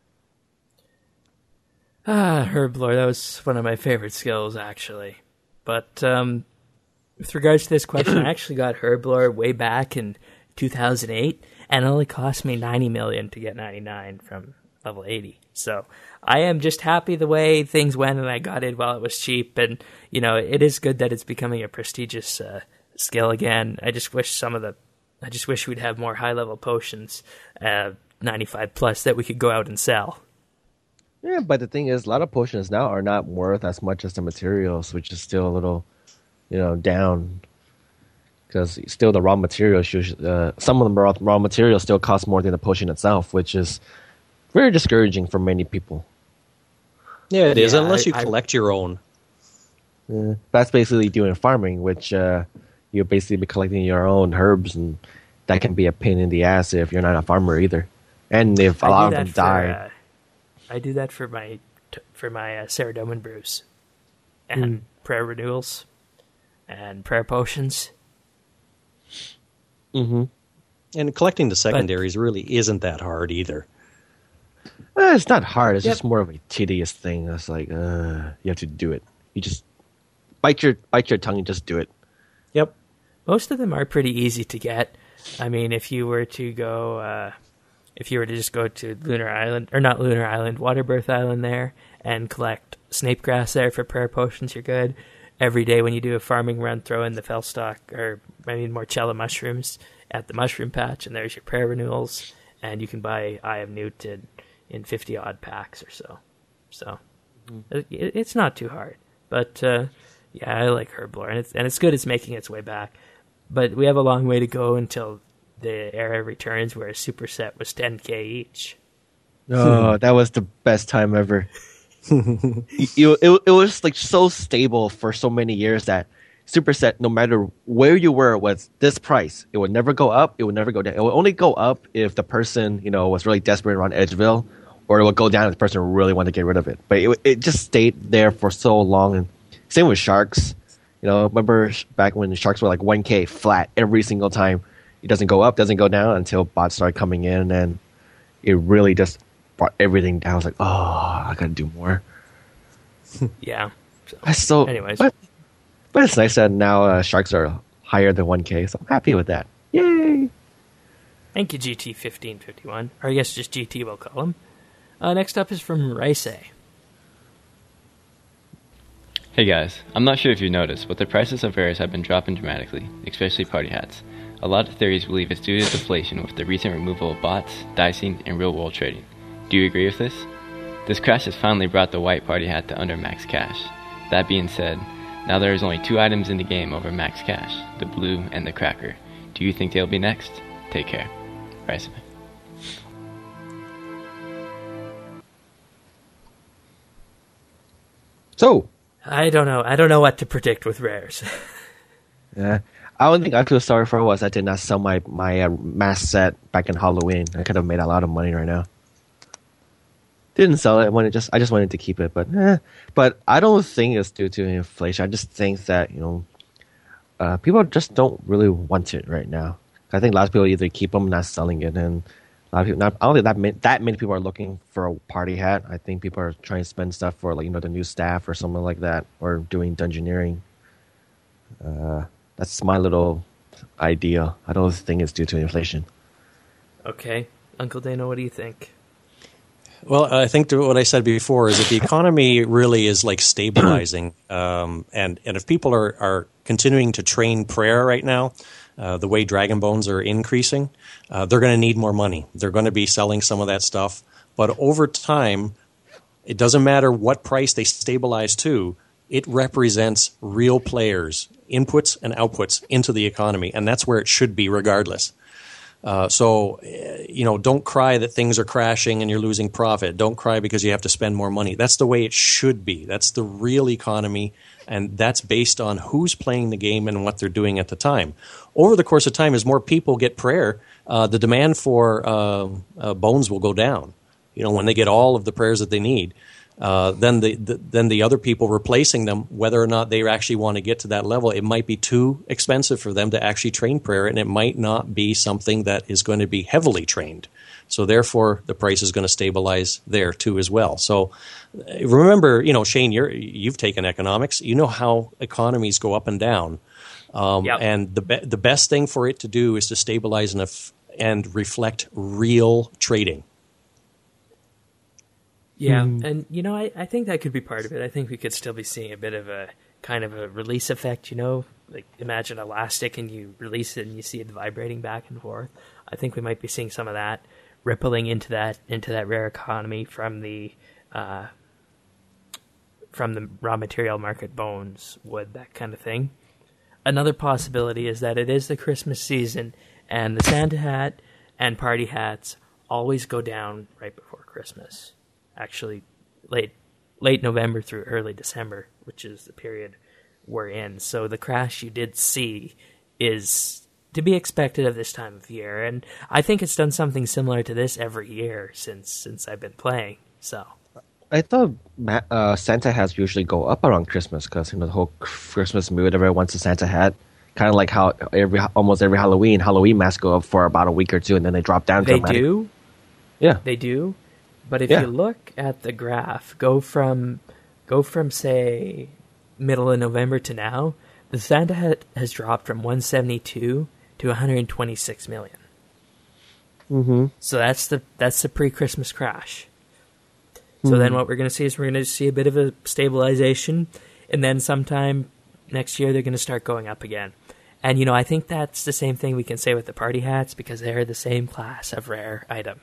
Herblore, that was one of my favorite skills, actually. But with regards to this question, I actually got Herblore way back in 2008, and it only cost me 90 million to get 99 from level 80. So I am just happy the way things went, and I got it while it was cheap. And you know, it is good that it's becoming a prestigious skill again. I just wish we'd have more high level potions, 95 plus, that we could go out and sell. Yeah, but the thing is, a lot of potions now are not worth as much as the materials, which is still a little, down. Because still the raw materials, some of the raw materials still cost more than the potion itself, which is very discouraging for many people. Yeah, it is, unless you collect your own. Yeah, that's basically doing farming, which you'll basically be collecting your own herbs, and that can be a pain in the ass if you're not a farmer either. And if a lot of them die. I do that for my Saradomin brews and prayer renewals and prayer potions. Mm-hmm. And collecting the secondaries really isn't that hard either. It's not hard. It's just more of a tedious thing. It's like you have to do it. You just bite your tongue and just do it. Yep. Most of them are pretty easy to get. I mean, if you were to just go to Lunar Island, or not Lunar Island, Waterbirth Island there, and collect snape grass there for prayer potions, you're good. Every day when you do a farming run, throw in the Morchella mushrooms at the mushroom patch, and there's your prayer renewals, and you can buy Eye of Newt in 50-odd packs or so. So it's not too hard. But, I like Herblore, and it's good it's making its way back. But we have a long way to go until the era returns where a superset was 10K each. Oh, that was the best time ever. It was like so stable for so many years that superset, no matter where you were, was this price. It would never go up. It would never go down. It would only go up if the person, was really desperate around Edgeville, or it would go down if the person really wanted to get rid of it. But it just stayed there for so long. And same with Sharks. Remember back when the Sharks were like 1K flat every single time. It doesn't go up, doesn't go down until bots started coming in, and it really just brought everything down. I was like, oh, I gotta do more. Yeah. Anyways. But it's nice that now Sharks are higher than 1K, so I'm happy with that. Yay! Thank you, GT1551. Or I guess just GT we'll call him. Next up is from Rice. Hey guys, I'm not sure if you noticed, but the prices of rares have been dropping dramatically, especially party hats. A lot of theories believe it's due to deflation with the recent removal of bots, dicing, and real-world trading. Do you agree with this? This crash has finally brought the white party hat to under max cash. That being said, now there is only 2 items in the game over max cash, the blue and the cracker. Do you think they'll be next? Take care. Rice. So, I don't know what to predict with rares. Yeah. I don't think I feel sorry for was I did not sell my mask set back in Halloween. I could have made a lot of money right now. Didn't sell it. I just wanted to keep it, but I don't think it's due to inflation. I just think that people just don't really want it right now. I think a lot of people either keep them, not selling it, and a lot of people. I don't think that many people are looking for a party hat. I think people are trying to spend stuff for the new staff or something like that, or doing dungeoneering. That's my little idea. I don't think it's due to inflation. Okay. Uncle Dano, what do you think? Well, I think what I said before is that the economy really is like stabilizing. And if people are continuing to train prayer right now, the way Dragon Bones are increasing, they're going to need more money. They're going to be selling some of that stuff. But over time, it doesn't matter what price they stabilize to, it represents real players, inputs and outputs into the economy, and that's where it should be regardless. So, don't cry that things are crashing and you're losing profit. Don't cry because you have to spend more money. That's the way it should be. That's the real economy, and that's based on who's playing the game and what they're doing at the time. Over the course of time, as more people get prayer, the demand for bones will go down. When they get all of the prayers that they need. Then the other people replacing them, whether or not they actually want to get to that level, it might be too expensive for them to actually train prayer, and it might not be something that is going to be heavily trained. So therefore, the price is going to stabilize there too as well. So remember, Shane, you've taken economics. You know how economies go up and down, Yep. And the best thing for it to do is to stabilize and reflect real trading. Yeah, and I think that could be part of it. I think we could still be seeing a bit of a kind of a release effect, like imagine elastic and you release it and you see it vibrating back and forth. I think we might be seeing some of that rippling into that rare economy from the raw material market, bones, wood, that kind of thing. Another possibility is that it is the Christmas season and the Santa hat and party hats always go down right before Christmas. Actually, late November through early December, which is the period we're in. So the crash you did see is to be expected at this time of year, and I think it's done something similar to this every year since I've been playing. So I thought Santa hats usually go up around Christmas because the whole Christmas mood, everyone wants a Santa hat. Kind of like how almost every Halloween masks go up for about a week or two, and then they drop down. They do, yeah, they do. But if you look at the graph, go from say middle of November to now, the Santa hat has dropped from 172 to 126 million. Mm-hmm. So that's the pre-Christmas crash. So then what we're going to see is we're going to see a bit of a stabilization, and then sometime next year they're going to start going up again. And, I think that's the same thing we can say with the party hats, because they're the same class of rare item.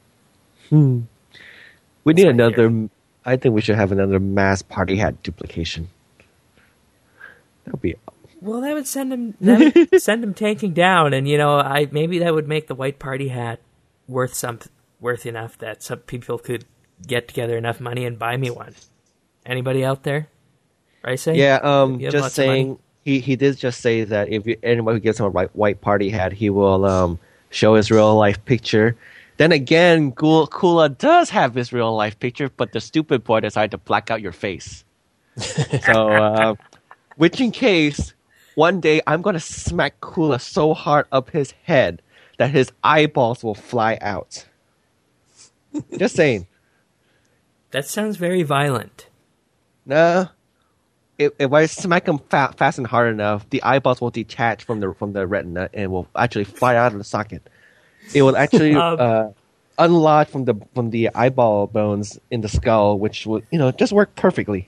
We need another... I think we should have another mass party hat duplication. That would be... Well, that would send them tanking down, and, maybe that would make the white party hat worth enough that some people could get together enough money and buy me one. Anybody out there? Right? Yeah, just saying, he did just say that if anyone who gets him a white party hat, he will show his real life picture. Then again, Kula does have his real life picture, but the stupid boy decided to black out your face. So, which in case, one day I'm going to smack Kula so hard up his head that his eyeballs will fly out. Just saying. That sounds very violent. No. If I smack him fast and hard enough, the eyeballs will detach from the retina and will actually fly out of the socket. It will actually unlodge from the eyeball bones in the skull, which will just work perfectly.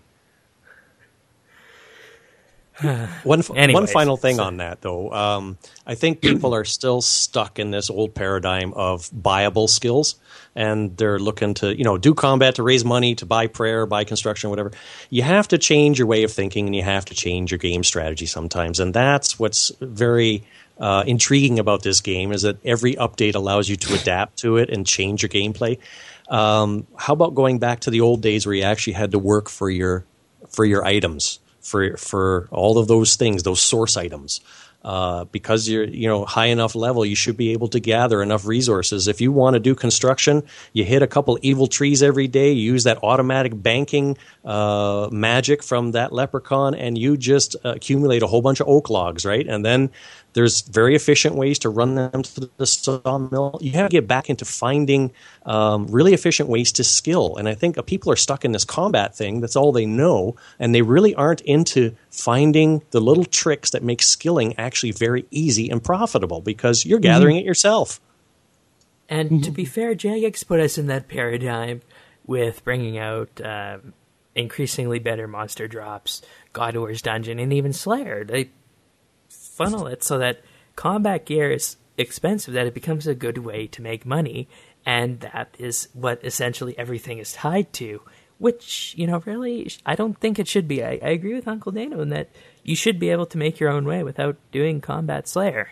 One final thing on that, though. I think people are still stuck in this old paradigm of buyable skills, and they're looking to, do combat to raise money, to buy prayer, buy construction, whatever. You have to change your way of thinking, and you have to change your game strategy sometimes, and that's what's very intriguing about this game, is that every update allows you to adapt to it and change your gameplay. How about going back to the old days where you actually had to work for your items? For all of those things, those source items, because you're high enough level, you should be able to gather enough resources. If you want to do construction, you hit a couple evil trees every day, you use that automatic banking magic from that leprechaun, and you just accumulate a whole bunch of oak logs, right? And then there's very efficient ways to run them to the sawmill. You have to get back into finding really efficient ways to skill. And I think people are stuck in this combat thing. That's all they know. And they really aren't into finding the little tricks that make skilling actually very easy and profitable, because you're gathering it yourself. And to be fair, Jagex put us in that paradigm with bringing out increasingly better monster drops, God War's Dungeon, and even Slayer. They funnel it so that combat gear is expensive, that it becomes a good way to make money, and that is what essentially everything is tied to, which, really, I don't think it should be. I agree with Uncle Dano in that you should be able to make your own way without doing Combat Slayer.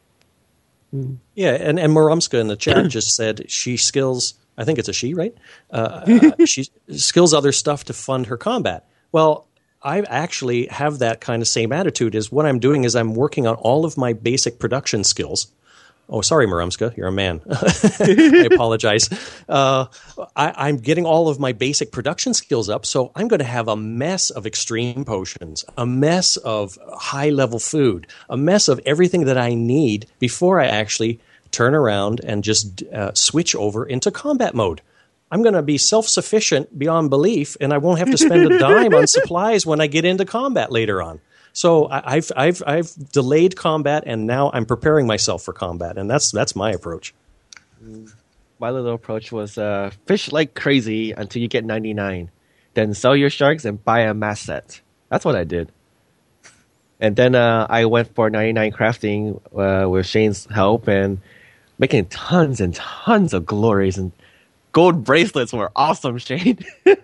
Yeah, and Marumska in the chat just said she skills, I think it's a she, right? She skills other stuff to fund her combat. Well, I actually have that kind of same attitude. Is what I'm doing is I'm working on all of my basic production skills. Oh, sorry, Marumska, you're a man. I apologize. I'm getting all of my basic production skills up, so I'm going to have a mess of extreme potions, a mess of high-level food, a mess of everything that I need before I actually turn around and just switch over into combat mode. I'm going to be self-sufficient beyond belief, and I won't have to spend a dime on supplies when I get into combat later on. So I've delayed combat, and now I'm preparing myself for combat, and that's my approach. My little approach was fish like crazy until you get 99, then sell your sharks and buy a mass set. That's what I did. And then I went for 99 crafting with Shane's help and making tons and tons of glories, and gold bracelets were awesome, Shane.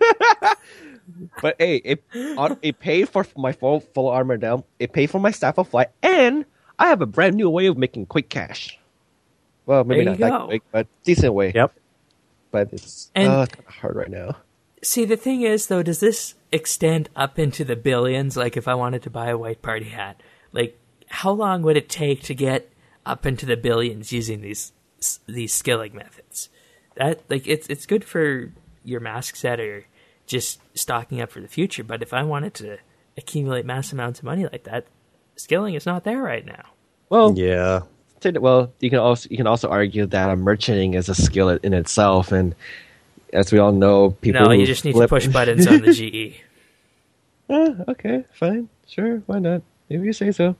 But hey, it paid for my full armor down. It paid for my Staff of Flight, and I have a brand new way of making quick cash. Well, maybe not that quick, but decent way. Yep. But it's kind of hard right now. See, the thing is, though, does this extend up into the billions? Like, if I wanted to buy a white party hat, like, how long would it take to get up into the billions using these skilling methods? That, like, it's good for your mask set or just stocking up for the future. But if I wanted to accumulate mass amounts of money like that, skilling is not there right now. Well, yeah. Well, you can also argue that merchanting is a skill in itself, and as we all know, people. No, you just need to push buttons on the GE. Okay, fine, sure, why not? If you say so.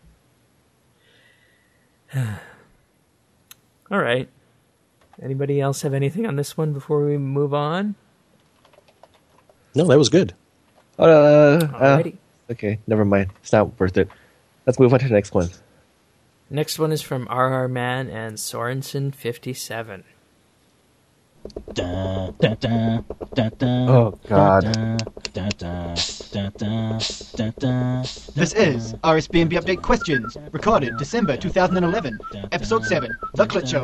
All right. Anybody else have anything on this one before we move on? No, that was good. Alrighty. Okay, never mind. It's not worth it. Let's move on to the next one. Next one is from RR Man and Sorensen 57. Oh God. This is RSBNB Update Questions, recorded December 2011, Episode 7, The Clit Show.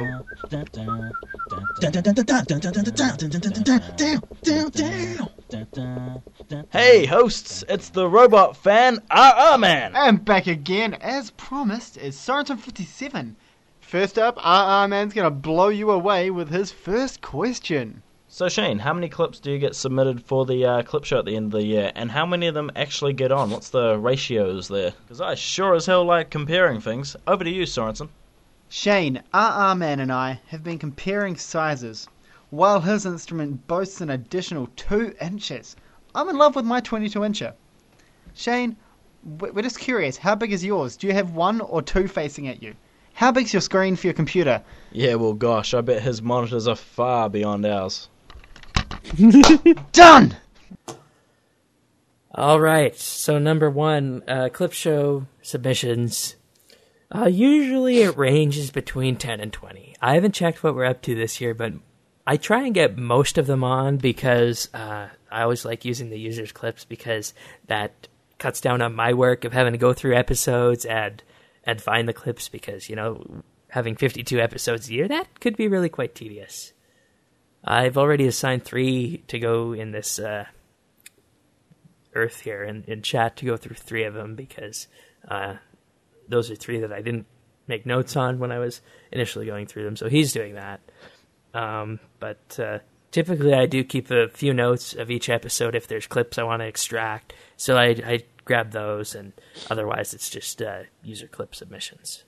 Hey hosts, it's the robot fan RR Man. And back again, as promised, is Sorensen57. First up, RR Man's gonna blow you away with his first question. So Shane, how many clips do you get submitted for the clip show at the end of the year, and how many of them actually get on? What's the ratios there? Because I sure as hell like comparing things. Over to you, Sorensen. Shane, RR Man and I have been comparing sizes. While his instrument boasts an additional 2 inches, I'm in love with my 22-incher. Shane, we're just curious, how big is yours? Do you have 1 or 2 facing at you? How big's your screen for your computer? Yeah, well gosh, I bet his monitors are far beyond ours. Done! All right, so number 1, clip show submissions. Usually it ranges between 10 and 20. I haven't checked what we're up to this year, but I try and get most of them on because I always like using the user's clips because that cuts down on my work of having to go through episodes and find the clips because, having 52 episodes a year, that could be really quite tedious. I've already assigned 3 to go in this Earth here in chat to go through 3 of them because those are 3 that I didn't make notes on when I was initially going through them, so he's doing that. But typically I do keep a few notes of each episode if there's clips I want to extract, so I grab those, and otherwise it's just user clip submissions.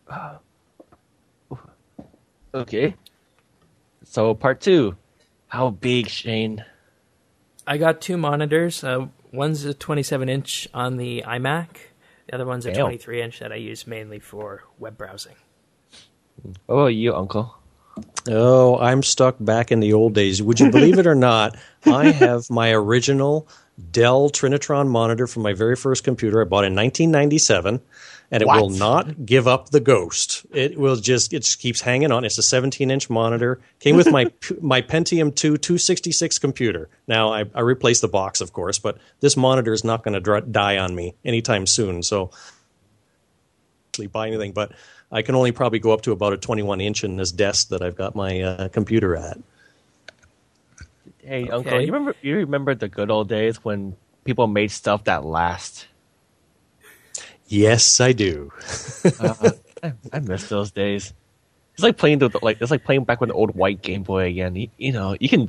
Okay. So part 2. How big, Shane? I got 2 monitors. One's a 27-inch on the iMac. The other one's a 23-inch that I use mainly for web browsing. What about you, Uncle? Oh, I'm stuck back in the old days. Would you believe it or not, I have my original Dell Trinitron monitor from my very first computer I bought in 1997, and it will not give up the ghost. It just keeps hanging on. It's a 17-inch monitor. Came with my Pentium 2 266 computer. Now, I replaced the box, of course, but this monitor is not going to die on me anytime soon, so buy anything, but I can only probably go up to about a 21-inch in this desk that I've got my computer at. Hey, Okay. Uncle, you remember the good old days when people made stuff that lasts? Yes, I do. I miss those days. It's like playing back with the old white Game Boy again. You can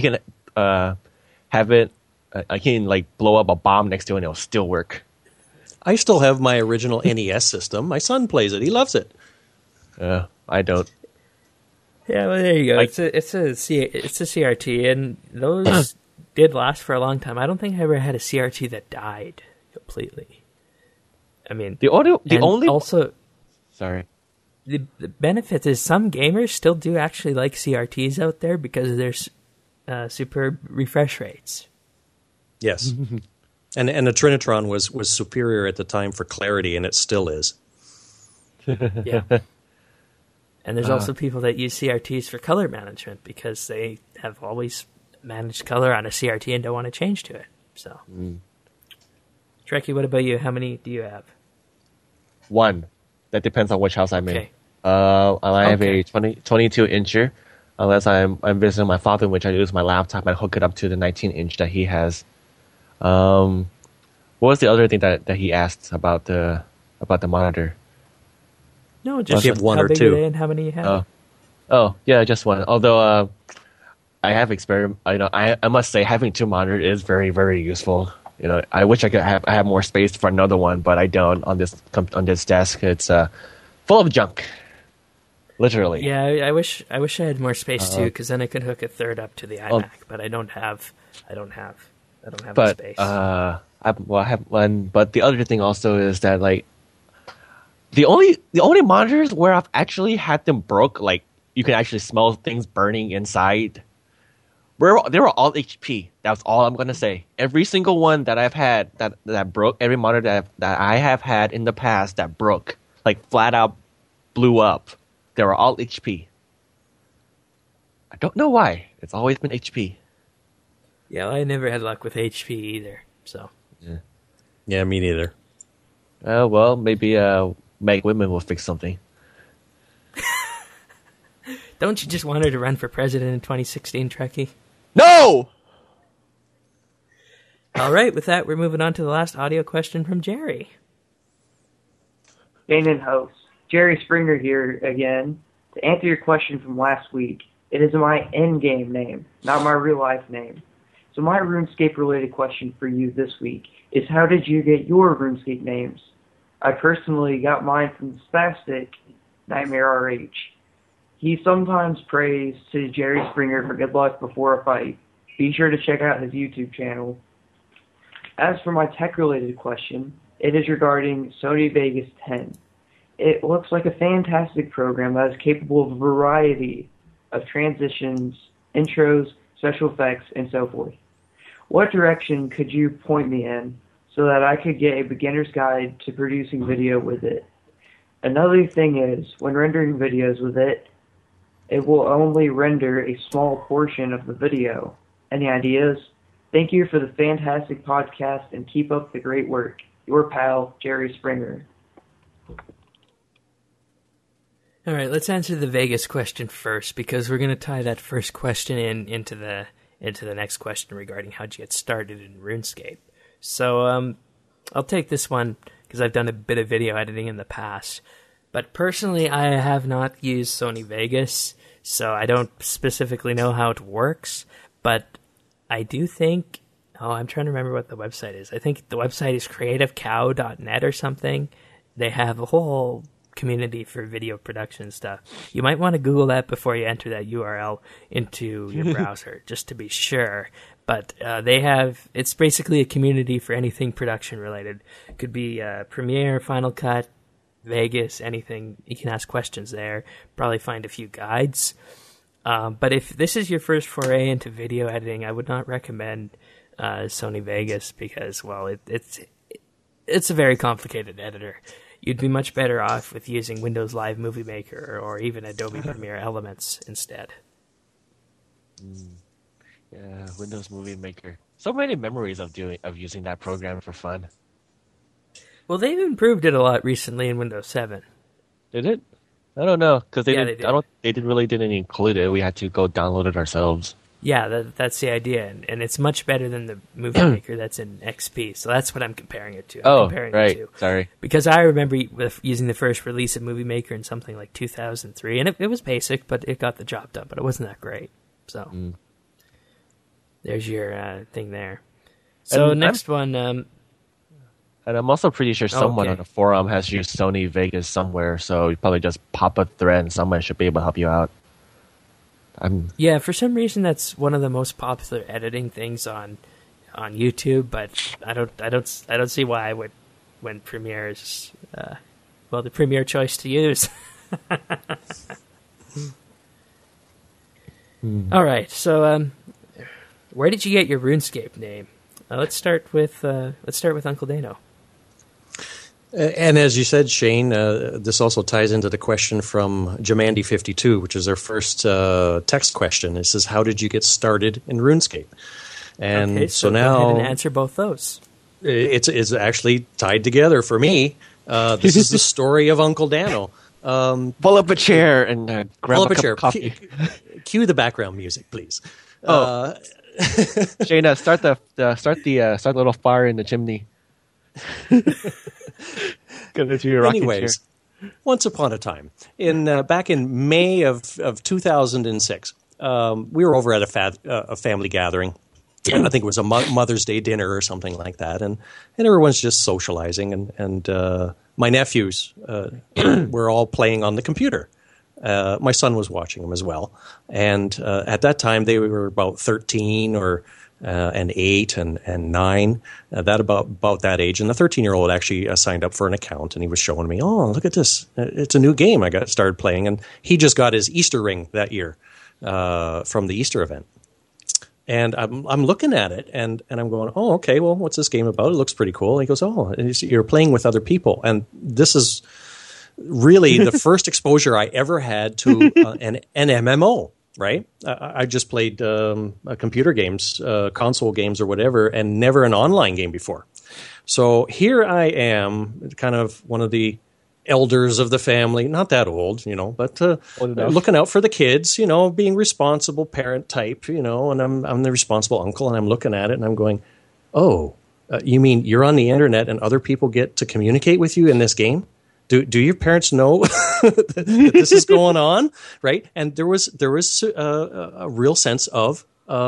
have it. I can blow up a bomb next to it and it'll still work. I still have my original NES system. My son plays it. He loves it. I don't. Yeah, well, there you go. It's a CRT, and those did last for a long time. I don't think I ever had a CRT that died completely. I mean, Sorry. The benefit is some gamers still do actually like CRTs out there because of their superb refresh rates. Yes. And the Trinitron was superior at the time for clarity, and it still is. Yeah. And there's also people that use CRTs for color management because they have always managed color on a CRT and don't want to change to it. So, Trekkie, what about you? How many do you have? 1. That depends on which house I'm in. Okay. I have a 22-incher. Unless I'm visiting my father, in which I use my laptop and hook it up to the 19-inch that he has. What was the other thing that he asked about the monitor? No, just give 1 how or big 2. are they and how many you have. Oh, yeah, just 1. Although I have I must say having 2 monitors is very, very useful. I wish I have more space for another one, but I don't on this desk. It's full of junk, literally. Yeah, I wish I had more space too, because then I could hook a third up to the iMac. But I don't have. I don't have the space. I have one. But the other thing also is that like the only monitors where I've actually had them broke, like you can actually smell things burning inside. They were all HP. That's all I'm gonna say. Every single one that I've had that broke, every monitor that I have had in the past that broke, like flat out blew up, they were all HP. I don't know why. It's always been HP. Yeah, I never had luck with HP either. So. Yeah, me neither. Well, maybe Meg Whitman will fix something. Don't you just want her to run for president in 2016, Trekkie? No! All right, with that, we're moving on to the last audio question from Jerry. Dane and host, Jerry Springer here again. To answer your question from last week, it is my in-game name, not my real-life name. So my RuneScape-related question for you this week is, how did you get your RuneScape names? I personally got mine from Spastic Nightmare RH. He sometimes prays to Jerry Springer for good luck before a fight. Be sure to check out his YouTube channel. As for my tech-related question, it is regarding Sony Vegas 10. It looks like a fantastic program that is capable of a variety of transitions, intros, special effects, and so forth. What direction could you point me in so that I could get a beginner's guide to producing video with it? Another thing is, when rendering videos with it, it will only render a small portion of the video. Any ideas? Thank you for the fantastic podcast and keep up the great work. Your pal, Jerry Springer. All right, let's answer the Vegas question first, because we're going to tie that first question into the next question regarding how'd you get started in RuneScape. So I'll take this one because I've done a bit of video editing in the past. But personally, I have not used Sony Vegas, so I don't specifically know how it works. But I do think... I'm trying to remember what the website is. I think the website is creativecow.net or something. They have a whole community for video production stuff. You might want to Google that before you enter that URL into your browser, just to be sure. But it's basically a community for anything production related. It could be Premiere, Final Cut, Vegas, anything. You can ask questions there, probably find a few guides. But if this is your first foray into video editing, I would not recommend Sony Vegas because, well, it's a very complicated editor. You'd be much better off with using Windows Live Movie Maker or even Adobe Premiere Elements instead. Yeah, Windows Movie Maker. So many memories of using that program for fun. Well, they've improved it a lot recently in Windows 7. Did it? I don't know because they didn't include it. We had to go download it ourselves. Yeah, that's the idea, and it's much better than the Movie Maker that's in XP. So that's what I'm comparing it to. Sorry. Because I remember using the first release of Movie Maker in something like 2003, and it was basic, but it got the job done. But it wasn't that great. So there's your thing there. So and next one. And I'm also pretty sure someone on the forum has used Sony Vegas somewhere, so you probably just pop a thread and someone should be able to help you out. Yeah, for some reason that's one of the most popular editing things on YouTube, but I don't see why when Premiere is the Premiere choice to use. All right, so where did you get your RuneScape name? Let's start with Uncle Dano. And as you said, Shane, this also ties into the question from Jamandi52, which is our first text question. It says, how did you get started in RuneScape? And okay, so now go ahead and answer both those. It's actually tied together for me. This is the story of Uncle Dano. Pull up a chair and grab a cup of coffee. Cue the background music, please. Shayna, start the little fire in the chimney. Anyways, once upon a time, back in May of 2006, we were over at a family gathering. I think it was a Mother's Day dinner or something like that, and everyone's just socializing, and my nephews were all playing on the computer. My son was watching them as well, and at that time they were about 13 or and 8 and 9, that about that age. And the 13-year-old actually signed up for an account, and he was showing me, oh, look at this. It's a new game I got started playing. And he just got his Easter ring that year from the Easter event. And I'm looking at it, and I'm going, oh, okay, well, what's this game about? It looks pretty cool. And he goes, oh, you're playing with other people. And this is really the first exposure I ever had to an MMO, right? I just played computer games, console games or whatever, and never an online game before. So here I am, kind of one of the elders of the family, not that old, but looking out for the kids, being responsible parent type, and I'm the responsible uncle, and I'm looking at it and I'm going, oh, you mean you're on the internet and other people get to communicate with you in this game? Do your parents know that this is going on, right? And there was a real sense of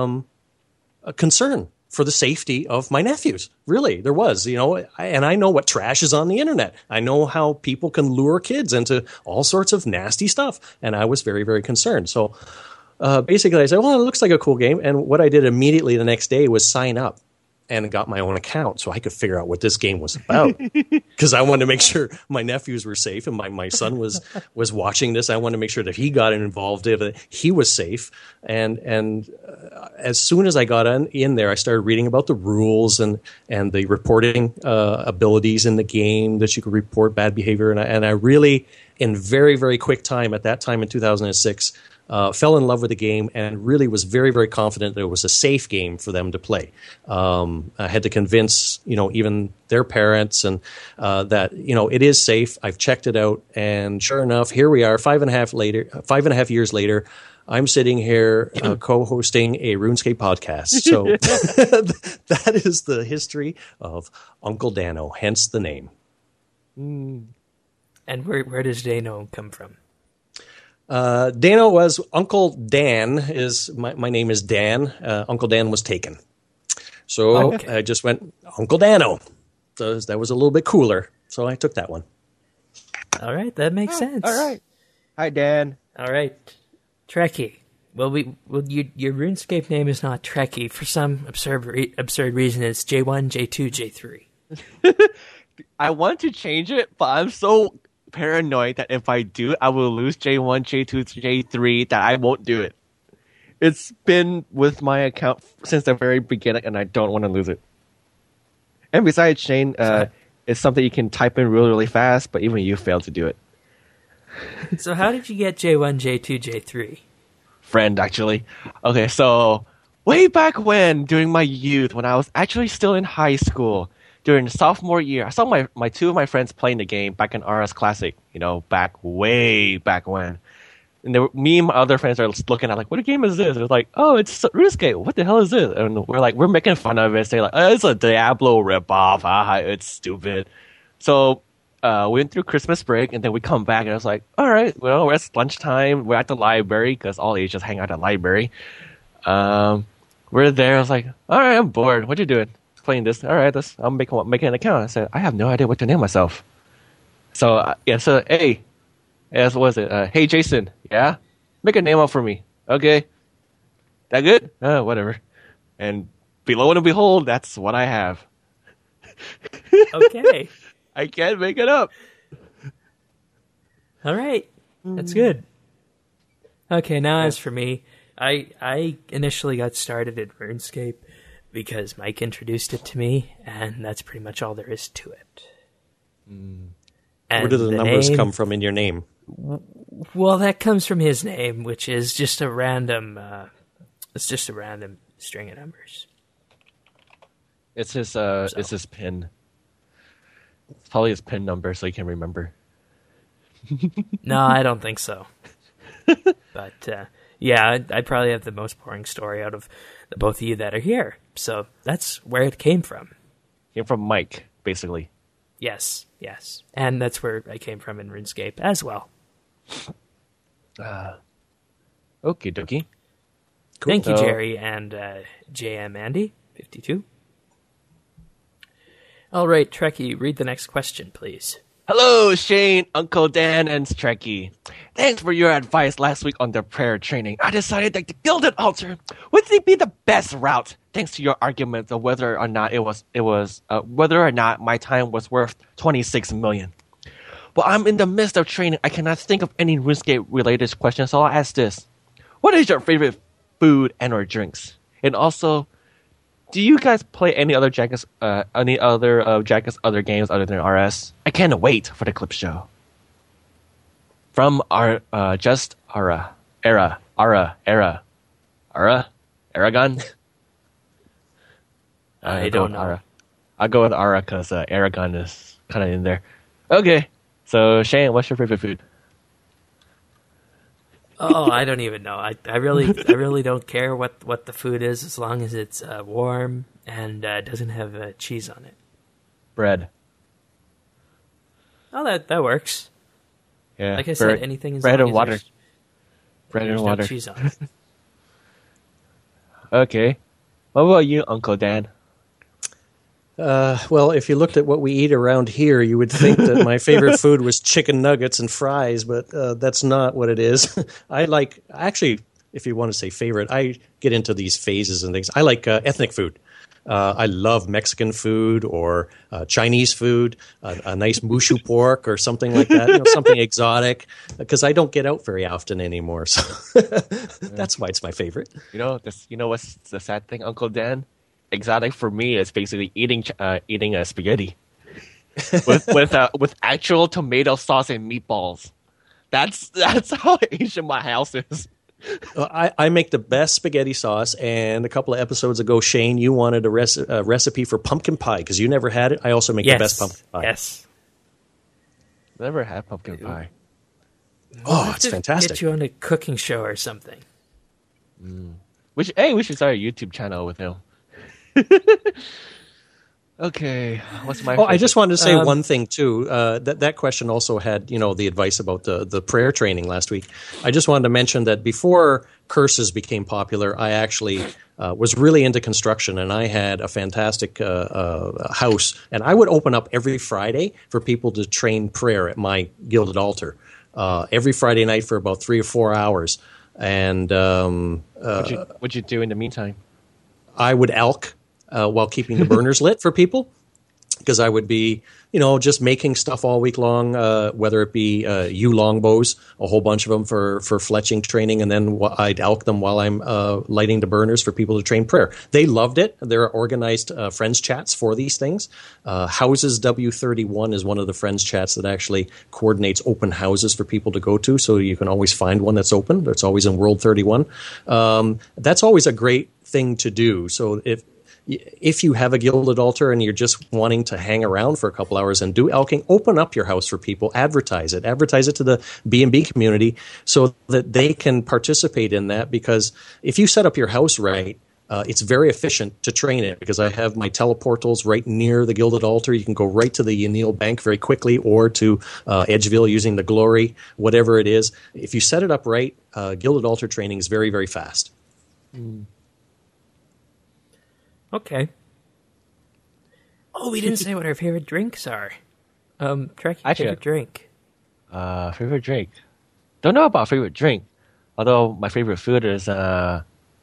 a concern for the safety of my nephews. Really, there was, and I know what trash is on the internet. I know how people can lure kids into all sorts of nasty stuff. And I was very, very concerned. So basically I said, well, it looks like a cool game. And what I did immediately the next day was sign up and got my own account so I could figure out what this game was about. Because I wanted to make sure my nephews were safe, and my son was watching this. I wanted to make sure that he got involved, that he was safe. And as soon as I got in there, I started reading about the rules and the reporting abilities in the game, that you could report bad behavior. And I really, in very, very quick time, at that time in 2006, fell in love with the game and really was very, very confident that it was a safe game for them to play. I had to convince, even their parents and that, it is safe. I've checked it out. And sure enough, here we are 5.5 years later. I'm sitting here co-hosting a RuneScape podcast. So that is the history of Uncle Dano, hence the name. And where does Dano come from? Dano was Uncle Dan. My name is Dan. Uncle Dan was taken. So I just went Uncle Dano. So that was a little bit cooler. So I took that one. All right, that makes sense. All right. Hi, Dan. All right. Trekkie. Well, your RuneScape name is not Trekkie. For some absurd reason, it's J1, J2, J3. I want to change it, but I'm so paranoid that if I do, I will lose J1, J2, J3, that I won't do it. It's been with my account since the very beginning, and I don't want to lose it. And besides, Shane, it's something you can type in really, really fast, but even you failed to do it. So how did you get J1, J2, J3? Friend, actually. Okay, so way back when, during my youth, when I was actually still in high school, during sophomore year, I saw my two of my friends playing the game back in RS Classic, way back when. And me and my other friends are looking at what game is this? They're like, oh, it's RuneScape. What the hell is this? And we're making fun of it, saying oh, it's a Diablo ripoff. It's stupid. So we went through Christmas break, and then we come back, and I was like, all right, well, it's lunchtime. We're at the library, because all Asians hang out at the library. We're there. I was like, all right, I'm bored. What you doing? Playing this. All right, I'm making an account. I said, I have no idea what to name myself. So, hey, what was it? Hey, Jason, yeah? Make a name up for me. Okay. That good? Whatever. And below and behold, that's what I have. Okay. I can't make it up. All right. That's good. Okay, now as for me, I initially got started at RuneScape because Mike introduced it to me, and that's pretty much all there is to it. And where do the numbers come from in your name? Well, that comes from his name, which is just a random. It's just a random string of numbers. It's his. It's his pin. It's probably his pin number, so he can remember. No, I don't think so. But yeah, I probably have the most boring story out of the both of you that are here. So that's where it came from. Came from Mike, basically. Yes. And that's where I came from in RuneScape as well. Okie dokie. Cool. Thank you, Jerry and JM Andy, 52. All right, Trekkie, read the next question, please. Hello, Shane, Uncle Dan, and Trekkie. Thanks for your advice last week on the prayer training. I decided that the Gilded Altar would be the best route. Thanks to your arguments of whether or not whether or not my time was worth 26 million. Well, I'm in the midst of training. I cannot think of any RuneScape related questions, so I'll ask this: what is your favorite food and/or drinks? And also, do you guys play any other Jackets other games other than RS? I can't wait for the clip show. From our just Aragon. I don't know. I'll go with Ara because Aragon is kind of in there. Okay, so Shane, what's your favorite food? Oh, I don't even know. I really don't care what the food is as long as it's warm and doesn't have cheese on it. Bread. Oh, that works. Yeah. Like I said, anything is bread and water. Bread and water. No cheese on it. Okay. What about you, Uncle Dan? Well, if you looked at what we eat around here, you would think that my favorite food was chicken nuggets and fries, but that's not what it is. Actually, if you want to say favorite, I get into these phases and things. I like ethnic food. I love Mexican food or Chinese food, a nice mushu pork or something like that, something exotic, because I don't get out very often anymore. So that's why it's my favorite. You know what's the sad thing, Uncle Dan? Exotic for me is basically eating spaghetti with actual tomato sauce and meatballs. That's how Asian my house is. I make the best spaghetti sauce, and a couple of episodes ago, Shane, you wanted a recipe for pumpkin pie because you never had it. I also make the best pumpkin pie. Yes. Never had pumpkin pie. Oh, it's fantastic. Get you on a cooking show or something. We should start a YouTube channel with him. Okay, what's my? I just wanted to say one thing too. That question also had the advice about the prayer training last week. I just wanted to mention that before curses became popular, I actually was really into construction, and I had a fantastic house, and I would open up every Friday for people to train prayer at my Gilded Altar every Friday night for about 3 or 4 hours. And what'd you do in the meantime? I would elk while keeping the burners lit for people, because I would be, just making stuff all week long, whether it be yew longbows, a whole bunch of them for fletching training, and then I'd elk them while I'm lighting the burners for people to train prayer. They loved it. There are organized friends chats for these things. Houses W31 is one of the friends chats that actually coordinates open houses for people to go to, so you can always find one that's open. That's always in World 31. That's always a great thing to do. So if you have a Gilded Altar and you're just wanting to hang around for a couple hours and do elking, open up your house for people, advertise it to the B&B community so that they can participate in that, because if you set up your house right, it's very efficient to train it, because I have my teleportals right near the Gilded Altar. You can go right to the Yanil Bank very quickly, or to Edgeville using the Glory, whatever it is. If you set it up right, Gilded Altar training is very, very fast. Okay. Oh, we didn't say what our favorite drinks are. Trekkie, favorite drink? Favorite drink? Don't know about favorite drink. Although my favorite food is how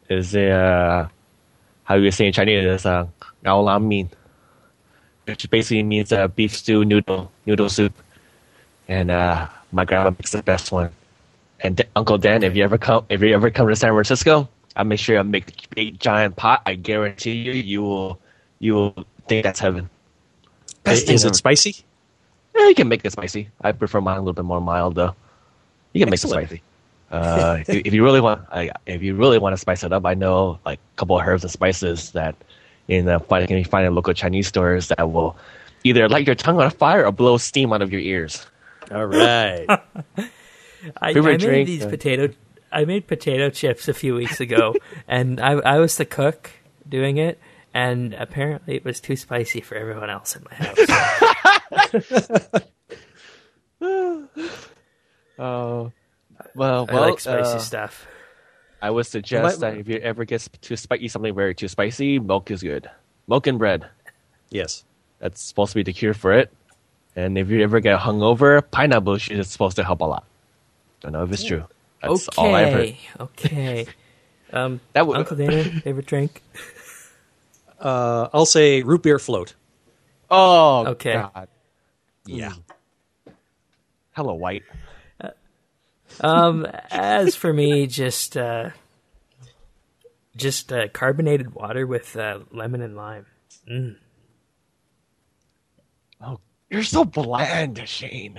you say in Chinese is gao lam min, which basically means beef stew noodle soup. And my grandma makes the best one. And Uncle Dan, if you ever come to San Francisco, I'll make sure I make a big giant pot. I guarantee you will think that's heaven. Is it spicy? Yeah, you can make it spicy. I prefer mine a little bit more mild, though. You can make it spicy. If you really want to spice it up, I know like a couple of herbs and spices that can you find in local Chinese stores that will either light your tongue on fire or blow steam out of your ears. All right. I made potato chips a few weeks ago, and I was the cook doing it, and apparently it was too spicy for everyone else in my house. Well, I like spicy stuff. I would suggest that if you ever get eat something very too spicy, milk is good. Milk and bread. Yes. That's supposed to be the cure for it. And if you ever get hungover, pineapple juice is supposed to help a lot. Don't know if it's true. That's all I've heard. Okay. Uncle Dana, favorite drink? I'll say root beer float. Oh, okay. God. Yeah. Hello, White. As for me, just carbonated water with lemon and lime. Oh, you're so bland, Shane.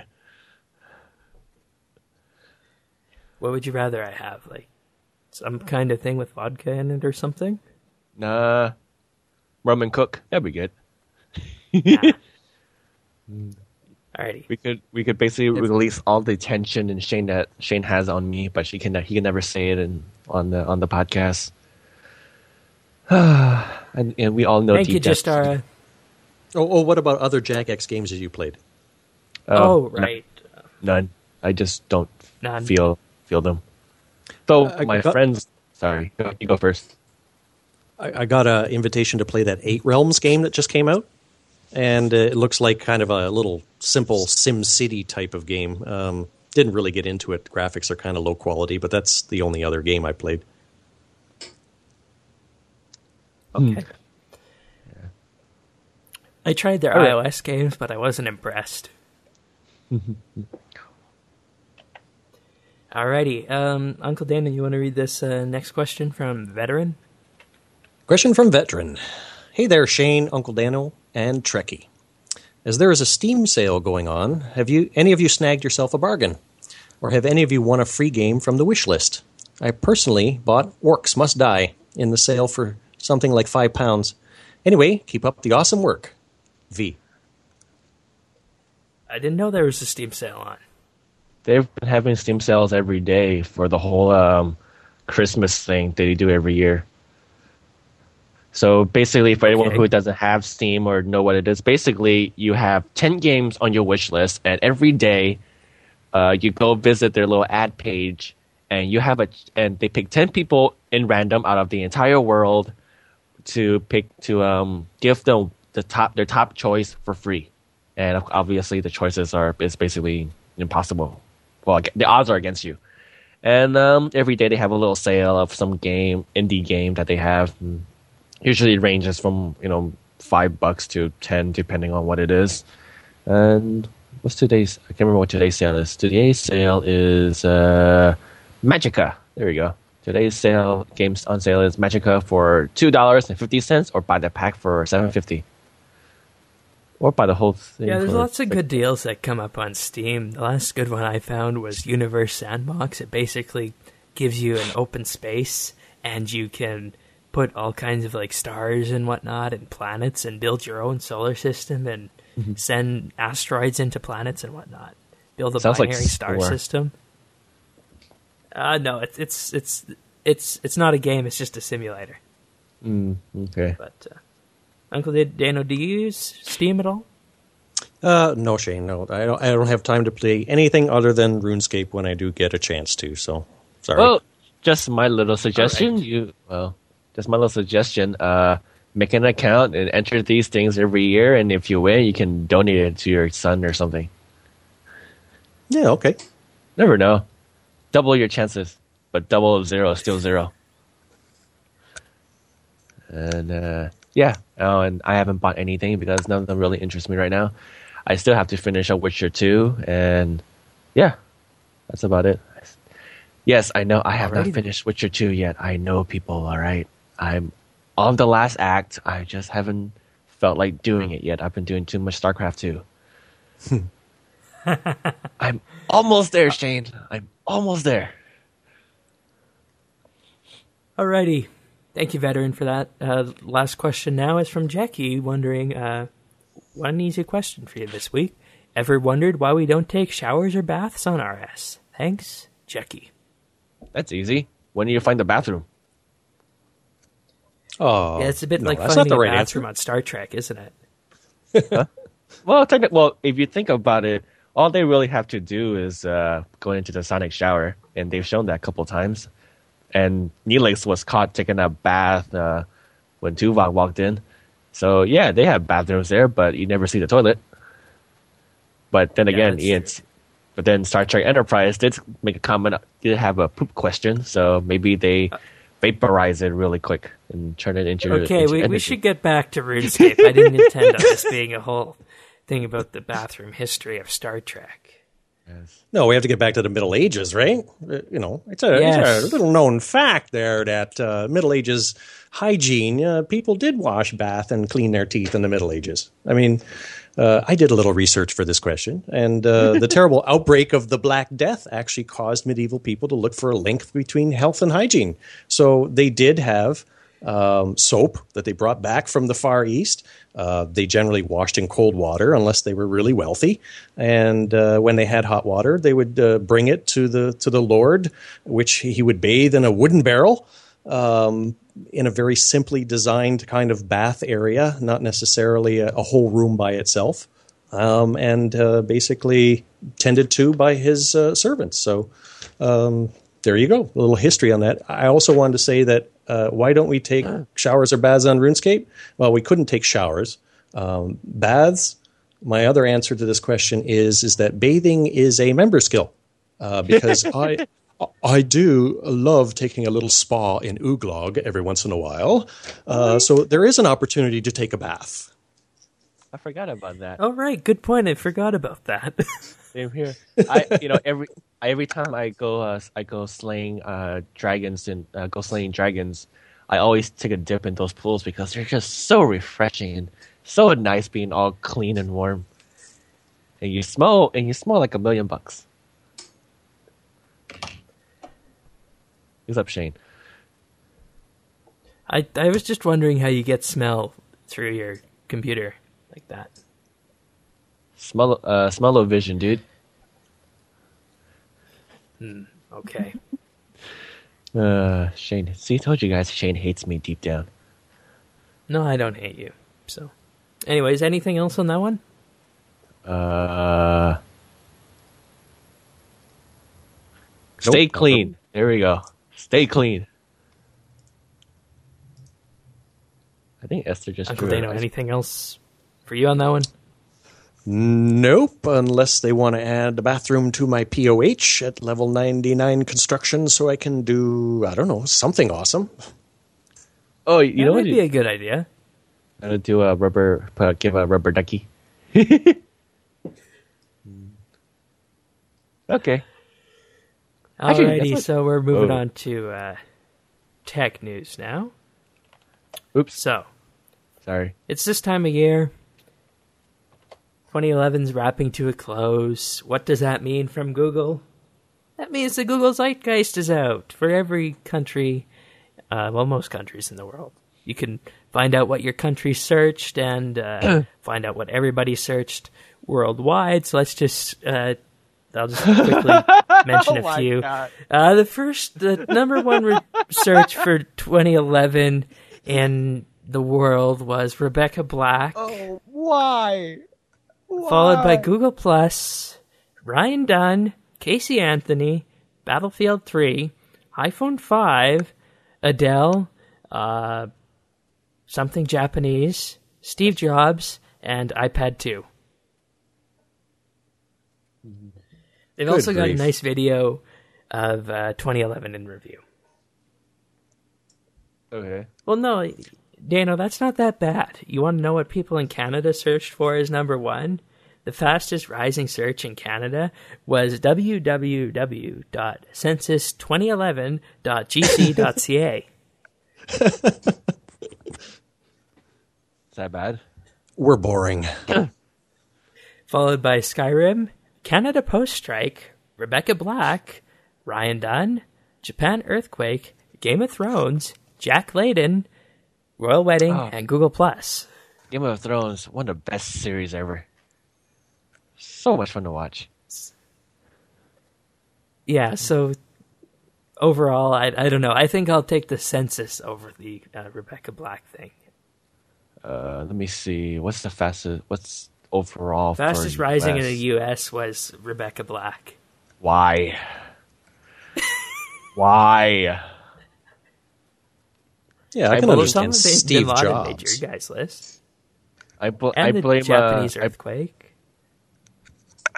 What would you rather I have? Like some kind of thing with vodka in it or something? Nah. Rum and Coke. That'd be good. Nah. Alrighty. We could basically release all the tension and Shane that Shane has on me, but he can never say it on the podcast. and we all know. Thank you, Justara. What about other Jagex games that you played? Right. None. I just don't None. feel them. Though my friends. Sorry, you go first. I got an invitation to play that 8 Realms game that just came out. And it looks like kind of a little simple SimCity type of game. Didn't really get into it. The graphics are kind of low quality, but that's the only other game I played. Okay. Yeah. I tried their iOS games, but I wasn't impressed. Alrighty. Uncle Dana, you want to read this next question from Veteran? Question from Veteran. Hey there, Shane, Uncle Dano, and Trekkie. As there is a Steam sale going on, have any of you snagged yourself a bargain? Or have any of you won a free game from the wish list? I personally bought Orcs Must Die in the sale for something like £5. Anyway, keep up the awesome work. V. I didn't know there was a Steam sale on. They've been having Steam sales every day for the whole Christmas thing that they do every year. So basically, for anyone who doesn't have Steam or know what it is, basically you have 10 games on your wish list, and every day you go visit their little ad page, and they pick 10 people in random out of the entire world to give them their top choice for free, and obviously the choices is basically impossible. Well, the odds are against you, and every day they have a little sale of some indie game that they have. Usually it ranges from $5 to $10 depending on what it is. And what's today's? I can't remember what today's sale is. Today's sale is Magicka. There we go. Today's games on sale is Magicka for $2.50, or buy the pack for $7.50, or buy the whole thing. Yeah, there's lots of good deals that come up on Steam. The last good one I found was Universe Sandbox. It basically gives you an open space, and you can put all kinds of stars and whatnot and planets and build your own solar system and send asteroids into planets and whatnot. Build a binary star system. No, it's not a game. It's just a simulator. Okay. But Uncle Dano, do you use Steam at all? No, Shane. No, I don't have time to play anything other than RuneScape when I do get a chance to. So sorry. Well, just my little suggestion. Just my little suggestion. Make an account and enter these things every year, and if you win, you can donate it to your son or something. Yeah. Okay. Never know. Double your chances, but double of zero is still zero. And and I haven't bought anything because none of them really interest me right now. I still have to finish up Witcher 2, and yeah, that's about it. Yes, I know I have not finished Witcher 2 yet. I know, people, all right? I'm on the last act. I just haven't felt like doing it yet. I've been doing too much StarCraft 2. I'm almost there, Shane. I'm almost there. Alrighty. Thank you, Veteran, for that. Last question now is from Jackie, wondering, one easy question for you this week. Ever wondered why we don't take showers or baths on RS? Thanks, Jackie. That's easy. When do you find the bathroom? Oh, yeah, it's a bit like finding a bathroom on Star Trek, isn't it? Huh? Well, if you think about it, all they really have to do is go into the sonic shower, and they've shown that a couple times. And Neelix was caught taking a bath when Tuvok walked in. So, yeah, they have bathrooms there, but you never see the toilet. But then again, but then Star Trek Enterprise did make a comment, did have a poop question, so maybe they vaporize it really quick and turn it into we should get back to RuneScape. I didn't intend on this being a whole thing about the bathroom history of Star Trek. Yes. No, we have to get back to the Middle Ages, right? It's a little known fact there that Middle Ages hygiene, people did wash, bath, and clean their teeth in the Middle Ages. I mean, I did a little research for this question, and the terrible outbreak of the Black Death actually caused medieval people to look for a link between health and hygiene. So they did have soap that they brought back from the Far East. They generally washed in cold water unless they were really wealthy. And when they had hot water, they would bring it to the Lord, which he would bathe in a wooden barrel in a very simply designed kind of bath area, not necessarily a whole room by itself, and basically tended to by his servants. So there you go, a little history on that. I also wanted to say that why don't we take showers or baths on RuneScape? Well, we couldn't take showers. Baths, my other answer to this question is that bathing is a member skill because I do love taking a little spa in Uglog every once in a while. So there is an opportunity to take a bath. I forgot about that. Oh, right. Good point. I forgot about that. Same here. Every time I go slaying dragons and go slaying dragons, I always take a dip in those pools because they're just so refreshing and so nice being all clean and warm. And you smell like $1 million. What's up, Shane? I was just wondering how you get smell through your computer like that. Smell-o-vision, dude. Okay. Shane. See, I told you guys Shane hates me deep down. No, I don't hate you. So, anyways, anything else on that one? Stay clean. There we go. Stay clean. I think Esther just Uncle Dano, anything else for you on that one? Nope, unless they want to add a bathroom to my POH at level 99 construction so I can do, I don't know, something awesome. Oh, you know what? That would be a good idea. I'm going to do give a rubber ducky. Okay. Alrighty, so we're moving on to tech news now. Oops. So, sorry. It's this time of year. 2011's wrapping to a close. What does that mean from Google? That means the Google Zeitgeist is out for every country, most countries in the world. You can find out what your country searched and find out what everybody searched worldwide. So let's just, I'll just quickly mention a few. The number one search for 2011 in the world was Rebecca Black. Oh, why? Followed by Google+, Ryan Dunn, Casey Anthony, Battlefield 3, iPhone 5, Adele, something Japanese, Steve Jobs, and iPad 2. They've also got a nice video of 2011 in review. Okay. Well, no, Dano, that's not that bad. You want to know what people in Canada searched for as number one? The fastest rising search in Canada was www.census2011.gc.ca. Is that bad? We're boring. Followed by Skyrim, Canada Post Strike, Rebecca Black, Ryan Dunn, Japan Earthquake, Game of Thrones, Jack Layden, Royal Wedding, and Google+. Game of Thrones, one of the best series ever. So much fun to watch. Yeah, so overall, I don't know. I think I'll take the census over the Rebecca Black thing. Let me see. What's overall fastest for rising US? in the U.S. was Rebecca Black. Why? Why? Yeah, I can understand Steve Bin Laden Jobs. made your guys' list. I and blame the Japanese earthquake.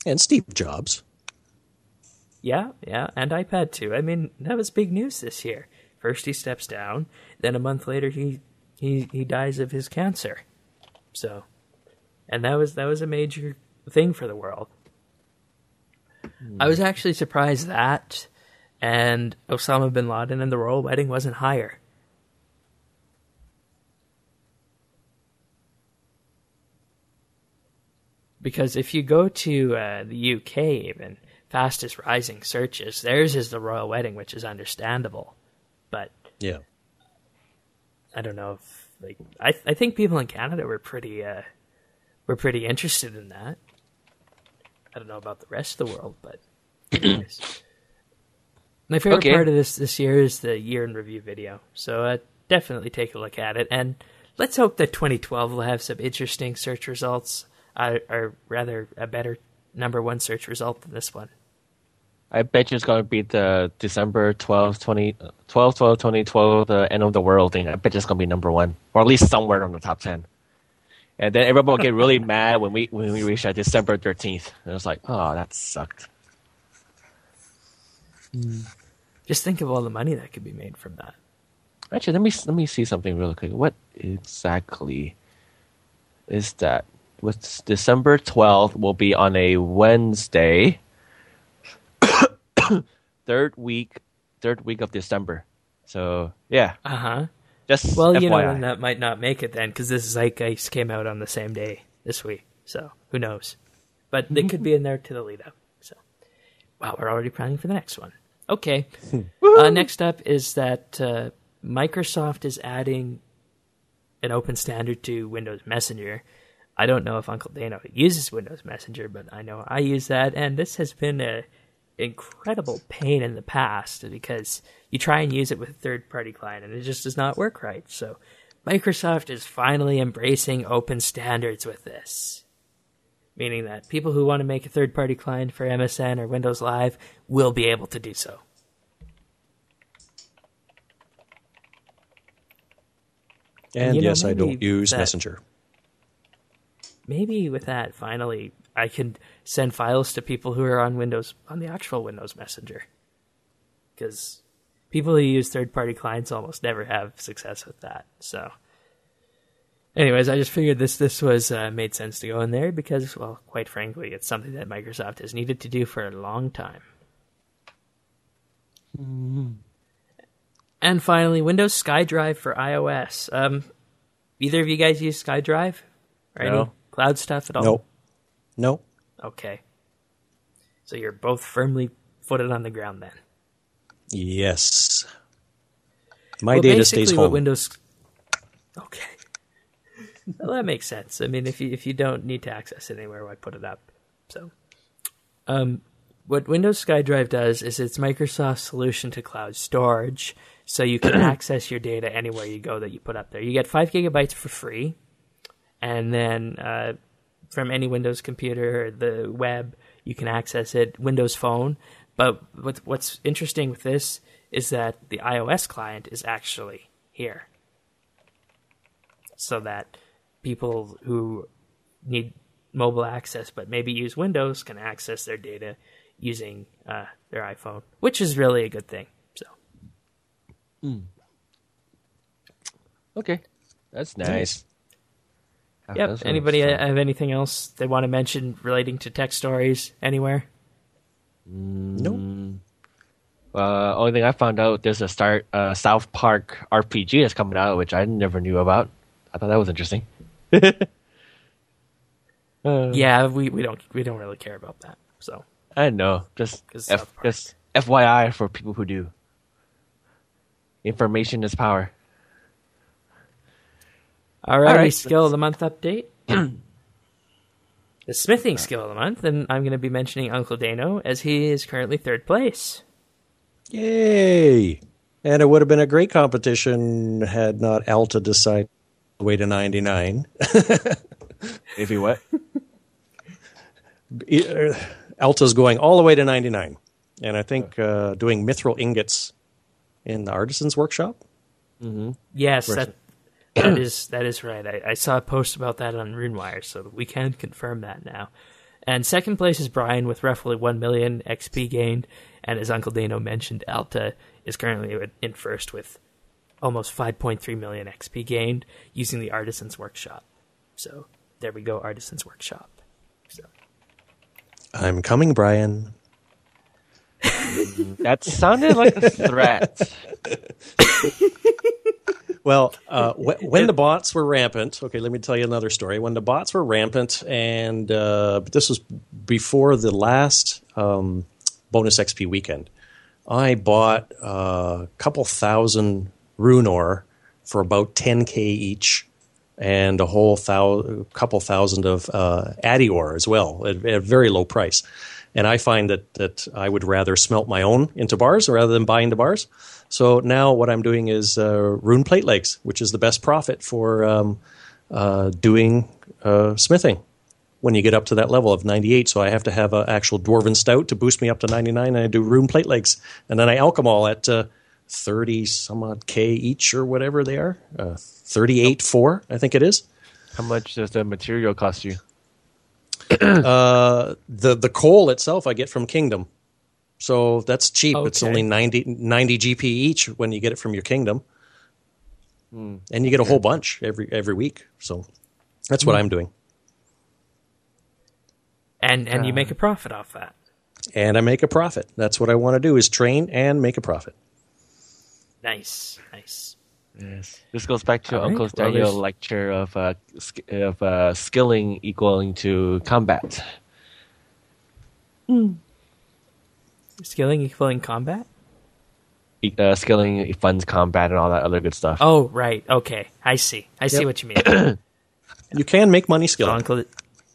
And Steve Jobs. Yeah, and iPad 2. I mean, that was big news this year. First he steps down, then a month later he dies of his cancer. So, and that was a major thing for the world. I was actually surprised that and Osama bin Laden and the royal wedding wasn't higher. Because if you go to the UK even, fastest rising searches, theirs is the royal wedding, which is understandable. But yeah, I don't know if I think people in Canada were pretty interested in that. I don't know about the rest of the world, but anyways. My favorite part of this year is the year in review video. So definitely take a look at it, and let's hope that 2012 will have some interesting search results, or rather a better number one search result than this one. I bet you it's going to be the December 2012, the end of the world thing. I bet it's going to be number one, or at least somewhere on the top 10. And then everyone will get really mad when we reach that December 13th. And it's like, oh, that sucked. Just think of all the money that could be made from that. Actually, let me see something real quick. What exactly is that? With December 12th will be on a Wednesday. third week of December. So yeah. Just well, FYI. Then that might not make it then, because this Zeitgeist came out on the same day this week. So who knows? But it could be in there to the lead up. So wow, we're already planning for the next one. Okay. Next up is that Microsoft is adding an open standard to Windows Messenger. I don't know if Uncle Dano uses Windows Messenger, but I know I use that, and this has been an incredible pain in the past because you try and use it with a third-party client, and it just does not work right. So Microsoft is finally embracing open standards with this, meaning that people who want to make a third-party client for MSN or Windows Live will be able to do so. And yes, I don't use Messenger. Maybe with that, finally, I can send files to people who are on Windows, on the actual Windows Messenger. Because people who use third-party clients almost never have success with that. So, anyways, I just figured this was made sense to go in there because, well, quite frankly, it's something that Microsoft has needed to do for a long time. Mm-hmm. And finally, Windows SkyDrive for iOS. Either of you guys use SkyDrive? Or any cloud stuff at all? No. Okay. So you're both firmly footed on the ground then? Yes. My data stays home. Okay. Well, that makes sense. I mean, if you don't need to access it anywhere, why put it up? So, what Windows SkyDrive does is it's Microsoft's solution to cloud storage, so you can access your data anywhere you go that you put up there. You get 5 gigabytes for free, and then from any Windows computer or the web, you can access it, Windows Phone. But what's interesting with this is that the iOS client is actually here, so that people who need mobile access but maybe use Windows can access their data using their iPhone, which is really a good thing. So, okay, that's nice. Yep. Anybody have anything else they want to mention relating to tech stories anywhere? Nope. Only thing I found out, there's a South Park RPG that's coming out, which I never knew about. I thought that was interesting. Yeah, we don't really care about that. So I know, just FYI for people who do. Information is power. All right, skill of the month update. The smithing skill of the month, and I'm going to be mentioning Uncle Dano as he is currently third place. Yay! And it would have been a great competition had not Alta decided to way to 99. If he what? Alta's going all the way to 99. And I think doing mithril ingots in the Artisan's Workshop. Mm-hmm. Yes, that is right. I saw a post about that on RuneWire, so we can confirm that now. And second place is Brian with roughly 1 million XP gained. And as Uncle Dano mentioned, Alta is currently in first with almost 5.3 million XP gained using the Artisan's Workshop. So there we go, Artisan's Workshop. So. I'm coming, Brian. That sounded like a threat. Well, when the bots were rampant, okay, let me tell you another story. When the bots were rampant, and this was before the last bonus XP weekend, I bought a couple thousand rune ore for about 10k each, and a whole couple thousand of addy ore as well at a very low price. And I find that I would rather smelt my own into bars rather than buy into bars. So now what I'm doing is rune plate legs, which is the best profit for doing smithing when you get up to that level of 98. So I have to have an actual Dwarven Stout to boost me up to 99, and I do rune plate legs. And then I alch them all at 30 some odd K each or whatever they are. 38.4, I think it is. How much does the material cost you? The coal itself I get from Kingdom. So that's cheap. Okay. It's only 90 GP each when you get it from your Kingdom. And you get a whole bunch every week. So that's what I'm doing. And you make a profit off that. And I make a profit. That's what I want to do, is train and make a profit. Nice. Yes. This goes back to All Uncle right. Well, Daniel's lecture of skilling equaling to combat. Skilling equaling combat? Skilling funds combat and all that other good stuff. Oh, right. Okay. I see what you mean. You can make money So, skilling. Uncle,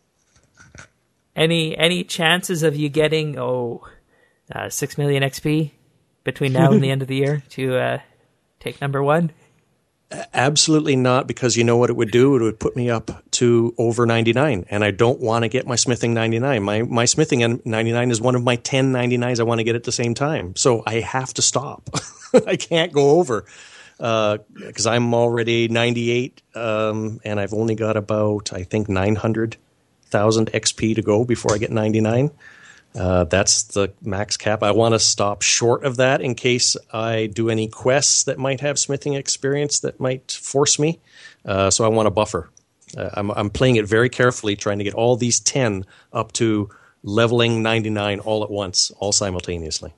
any chances of you getting 6 million XP between now and the end of the year to take number one? Absolutely not, because you know what it would do? It would put me up to over 99, and I don't want to get my smithing 99. My smithing 99 is one of my 10 99s I want to get at the same time. So I have to stop. I can't go over because I'm already 98, and I've only got about, I think, 900,000 XP to go before I get 99. That's the max cap. I want to stop short of that in case I do any quests that might have smithing experience that might force me. So I want to buffer. I'm playing it very carefully, trying to get all these 10 up to leveling 99 all at once, all simultaneously.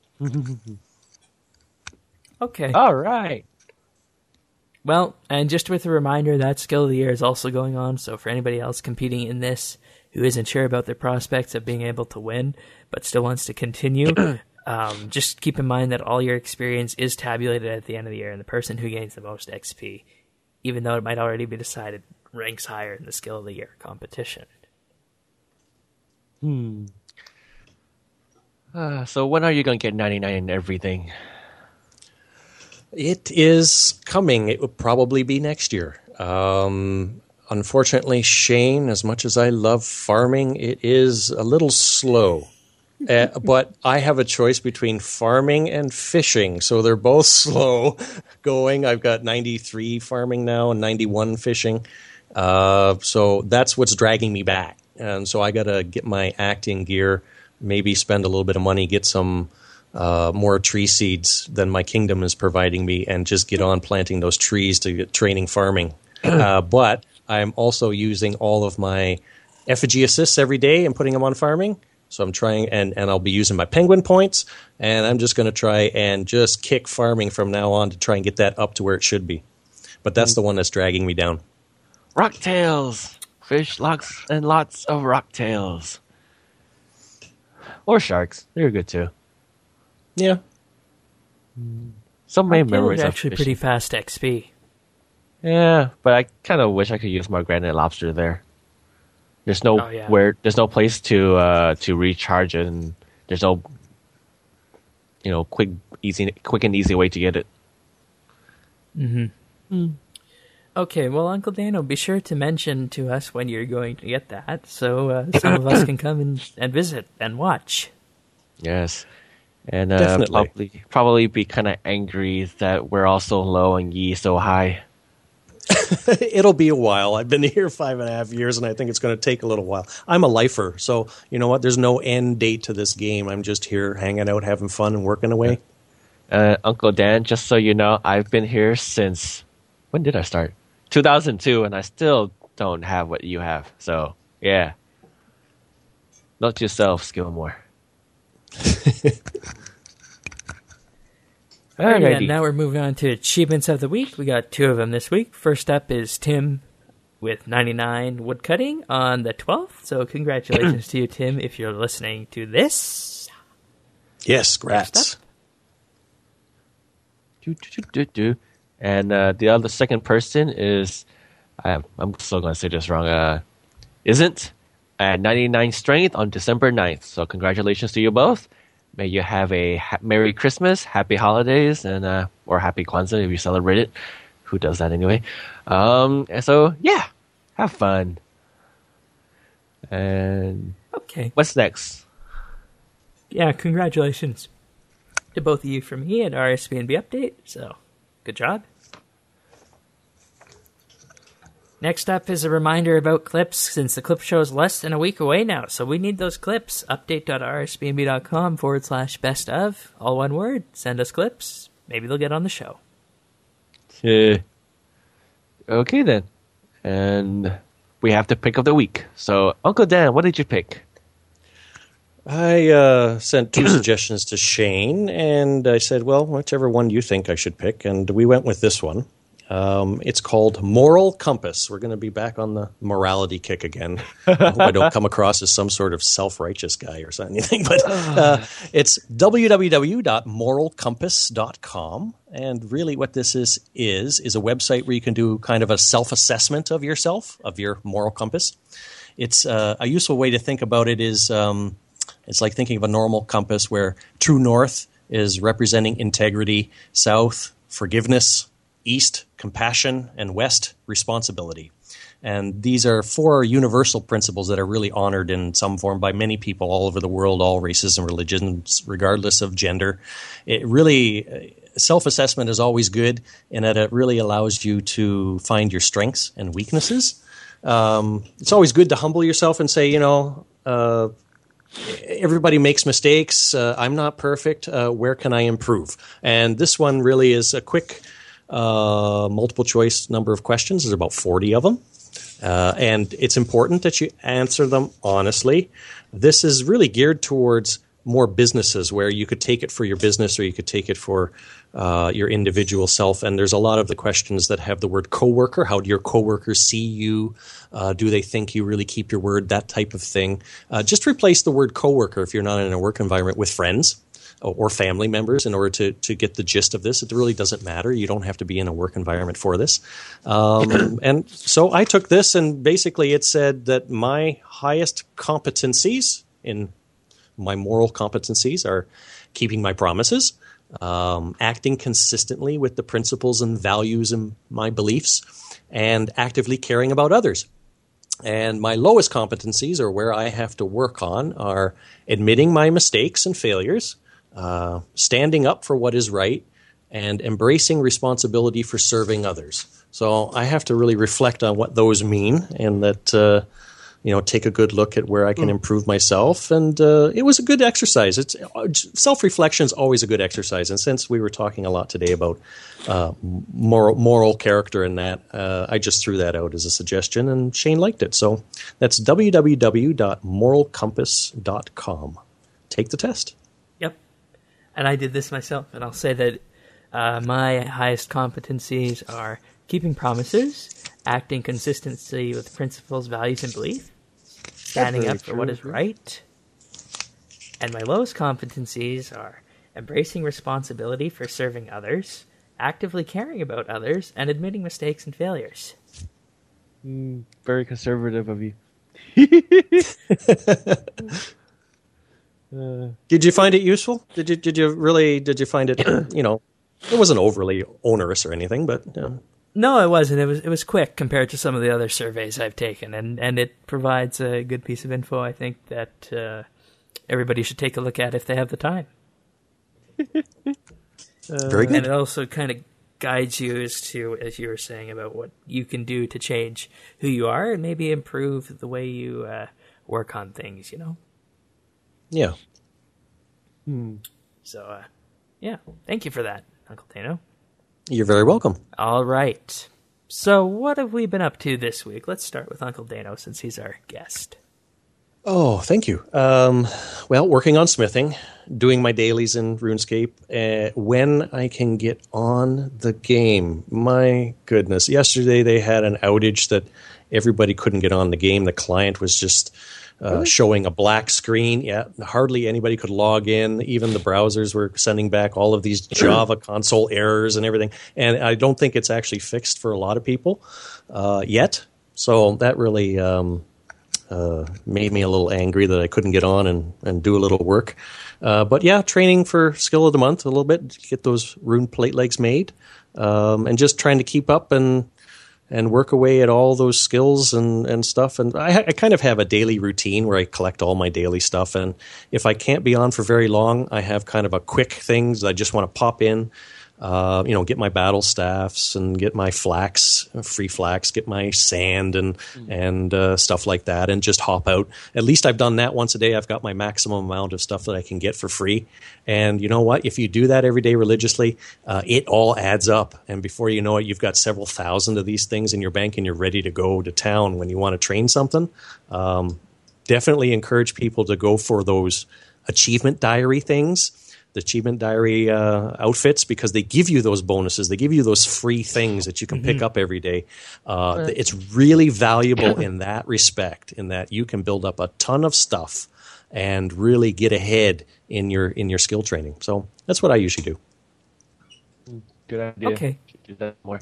Okay. All right. Well, and just with a reminder, that Skill of the Year is also going on, so for anybody else competing in this who isn't sure about their prospects of being able to win, but still wants to continue, just keep in mind that all your experience is tabulated at the end of the year, and the person who gains the most XP, even though it might already be decided, ranks higher in the Skill of the Year competition. So when are you going to get 99 in everything? It is coming. It will probably be next year. Unfortunately, Shane, as much as I love farming, it is a little slow. But I have a choice between farming and fishing, so they're both slow going. I've got 93 farming now and 91 fishing. So that's what's dragging me back. And so I got to get my acting gear, maybe spend a little bit of money, get some more tree seeds than my Kingdom is providing me, and just get on planting those trees to get training farming. But I'm also using all of my effigy assists every day and putting them on farming. So I'm trying, and I'll be using my penguin points, and I'm just going to try and just kick farming from now on to try and get that up to where it should be. But that's the one that's dragging me down. Rocktails. Fish lots and lots of rocktails. Or sharks. They're good too. Yeah. Some main Rocktail memories is of actually fishing. pretty fast XP. Yeah, but I kind of wish I could use more granite lobster there. There's no there's no place to recharge it, and there's no quick and easy way to get it. Okay, well, Uncle Dano, be sure to mention to us when you're going to get that, so some of us can come and visit and watch. Yes, and Definitely. probably be kind of angry that we're all so low and ye so high. It'll be a while. I've been here 5.5 years, and I think it's going to take a little while. I'm a lifer, so you know what? There's no end date to this game. I'm just here hanging out, having fun, and working away. Uncle Dan, just so you know, I've been here since, when did I start? 2002, and I still don't have what you have. So, yeah. Note to yourself, Skillmore. Alrighty, and now we're moving on to achievements of the week. We got 2 of them this week. First up is Tim with 99 woodcutting on the 12th. So congratulations to you, Tim, if you're listening to this. Yes, grats. And the second person is, I'm still going to say this wrong, isn't at 99 strength on December 9th. So congratulations to you both. May you have a Merry Christmas, Happy Holidays, and or Happy Kwanzaa if you celebrate it. Who does that anyway? And so, yeah, have fun. And okay, what's next? Yeah, congratulations to both of you from me at RSBNB Update. So, good job. Next up is a reminder about clips, since the clip show is less than a week away now, so we need those clips. Update.rsbnb.com/best of, all one word. Send us clips. Maybe they'll get on the show. Okay then. And we have the pick of the week. So, Uncle Dan, what did you pick? I sent 2 suggestions to Shane, and I said, well, whichever one you think I should pick, and we went with this one. It's called Moral Compass. We're going to be back on the morality kick again. I hope I don't come across as some sort of self-righteous guy or something. But it's www.moralcompass.com. And really what this is a website where you can do kind of a self-assessment of yourself, of your moral compass. It's a useful way to think about it is it's like thinking of a normal compass where true north is representing integrity, south, forgiveness, east, compassion, and west, responsibility. And these are 4 universal principles that are really honored in some form by many people all over the world, all races and religions, regardless of gender. It really, self-assessment is always good in that it really allows you to find your strengths and weaknesses. It's always good to humble yourself and say, everybody makes mistakes. I'm not perfect. Where can I improve? And this one really is a quick multiple choice number of questions. There's about 40 of them. And it's important that you answer them honestly. This is really geared towards more businesses where you could take it for your business or you could take it for your individual self. And there's a lot of the questions that have the word coworker. How do your coworkers see you? Do they think you really keep your word? That type of thing. Just replace the word coworker if you're not in a work environment with friends or family members in order to get the gist of this. It really doesn't matter. You don't have to be in a work environment for this. And so I took this, and basically it said that my highest competencies in my moral competencies are keeping my promises, acting consistently with the principles and values and my beliefs, and actively caring about others. And my lowest competencies, or where I have to work on, are admitting my mistakes and failures, standing up for what is right, and embracing responsibility for serving others. So I have to really reflect on what those mean, and that take a good look at where I can improve myself. And it was a good exercise. Self-reflection is always a good exercise. And since we were talking a lot today about moral character and that, I just threw that out as a suggestion, and Shane liked it. So that's www.moralcompass.com. Take the test. Yep. And I did this myself, and I'll say that my highest competencies are keeping promises, acting consistently with principles, values, and belief, standing up for what is right. And my lowest competencies are embracing responsibility for serving others, actively caring about others, and admitting mistakes and failures. Very conservative of you. Did you find it useful? Did you find it, it wasn't overly onerous or anything, but... No, it wasn't. It was quick compared to some of the other surveys I've taken, and it provides a good piece of info, I think, that everybody should take a look at if they have the time. Very good. And it also kind of guides you as you were saying, about what you can do to change who you are and maybe improve the way you work on things, Yeah. So, yeah, thank you for that, Uncle Dano. You're very welcome. All right. So what have we been up to this week? Let's start with Uncle Dano, since he's our guest. Oh, thank you. Well, working on smithing, doing my dailies in RuneScape. When I can get on the game, my goodness. Yesterday they had an outage that everybody couldn't get on the game. The client was just showing a black screen. Yeah, hardly anybody could log in. Even the browsers were sending back all of these Java console errors and everything. And I don't think it's actually fixed for a lot of people yet. So that really made me a little angry that I couldn't get on and do a little work. But yeah, training for skill of the month a little bit, get those rune plate legs made, and just trying to keep up and work away at all those skills and stuff. And I kind of have a daily routine where I collect all my daily stuff. And if I can't be on for very long, I have kind of a quick things that I just want to pop in. Get my battle staffs and get my flax, free flax, get my sand and stuff like that, and just hop out. At least I've done that once a day. I've got my maximum amount of stuff that I can get for free. And you know what? If you do that every day religiously, it all adds up. And before you know it, you've got several thousand of these things in your bank, and you're ready to go to town when you want to train something. Definitely encourage people to go for those achievement diary things. The achievement diary outfits, because they give you those bonuses. They give you those free things that you can pick up every day. It's really valuable in that respect, in that you can build up a ton of stuff and really get ahead in your skill training. So that's what I usually do. Good idea. Okay. Do that more.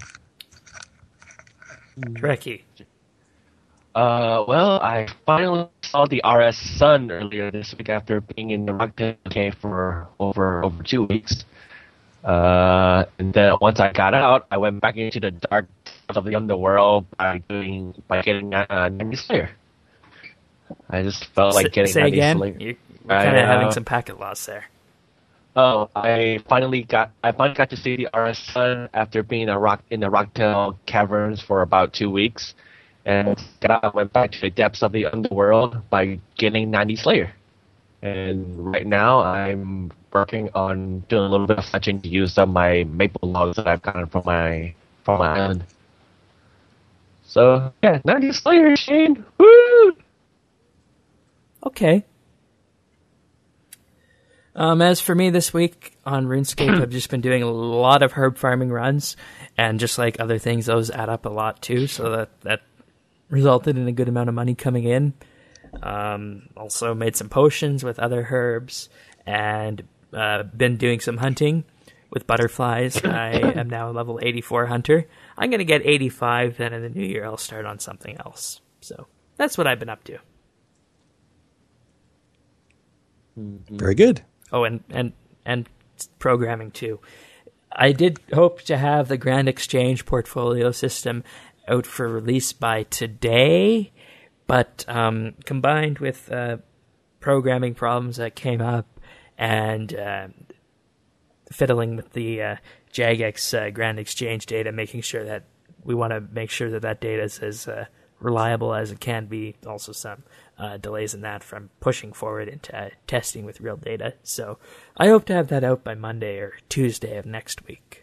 Trekkie. Well, I finally saw the RS Sun earlier this week after being in the Rocktail cave for over 2 weeks. And then once I got out, I went back into the dark of the underworld by getting 90 Slayer. I just felt like getting 90 again? Slayer. You're kind of having some packet loss there. Oh, I finally got to see the RS Sun after being in the Rocktail caverns for about 2 weeks. And I went back to the depths of the underworld by getting 90 Slayer. And right now I'm working on doing a little bit of fletching to use some of my maple logs that I've gotten from my island. So yeah, 90 Slayer, Shane. Woo! Okay. As for me this week on RuneScape, I've just been doing a lot of herb farming runs, and just like other things, those add up a lot too. So that resulted in a good amount of money coming in. Also made some potions with other herbs, and been doing some hunting with butterflies. I am now a level 84 hunter. I'm going to get 85, then in the new year I'll start on something else. So that's what I've been up to. Very good. Oh, and programming too. I did hope to have the Grand Exchange portfolio system out for release by today, but combined with programming problems that came up and fiddling with the Jagex Grand Exchange data, making sure that we want to make sure that data is as reliable as it can be. Also some delays in that from pushing forward into testing with real data. So I hope to have that out by Monday or Tuesday of next week.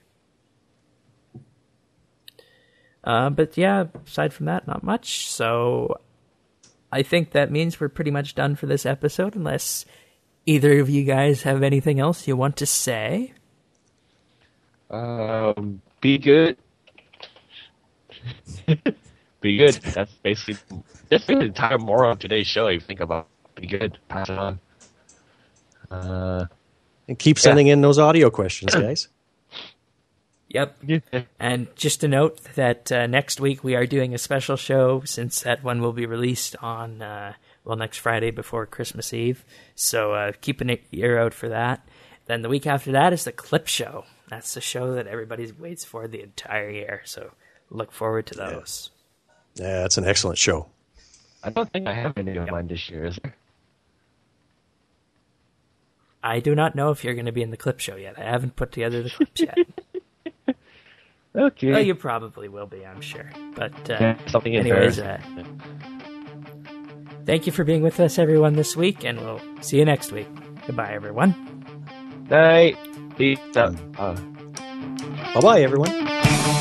But yeah, aside from that, not much. So I think that means we're pretty much done for this episode, unless either of you guys have anything else you want to say. Be good. Be good. That's basically the entire moral of today's show. If you think about be good, pass it on. And keep sending in those audio questions, guys. Yep. And just to note that next week we are doing a special show, since that one will be released on, next Friday before Christmas Eve. So keep an ear out for that. Then the week after that is the Clip Show. That's the show that everybody waits for the entire year. So look forward to those. Yeah, that's an excellent show. I don't think I have any of mine this year, is there? I do not know if you're going to be in the Clip Show yet. I haven't put together the clips yet. Okay. Well, you probably will be, I'm sure. But something anyways, thank you for being with us, everyone, this week, and we'll see you next week. Goodbye, everyone. Night. Peace out. Bye-bye, everyone.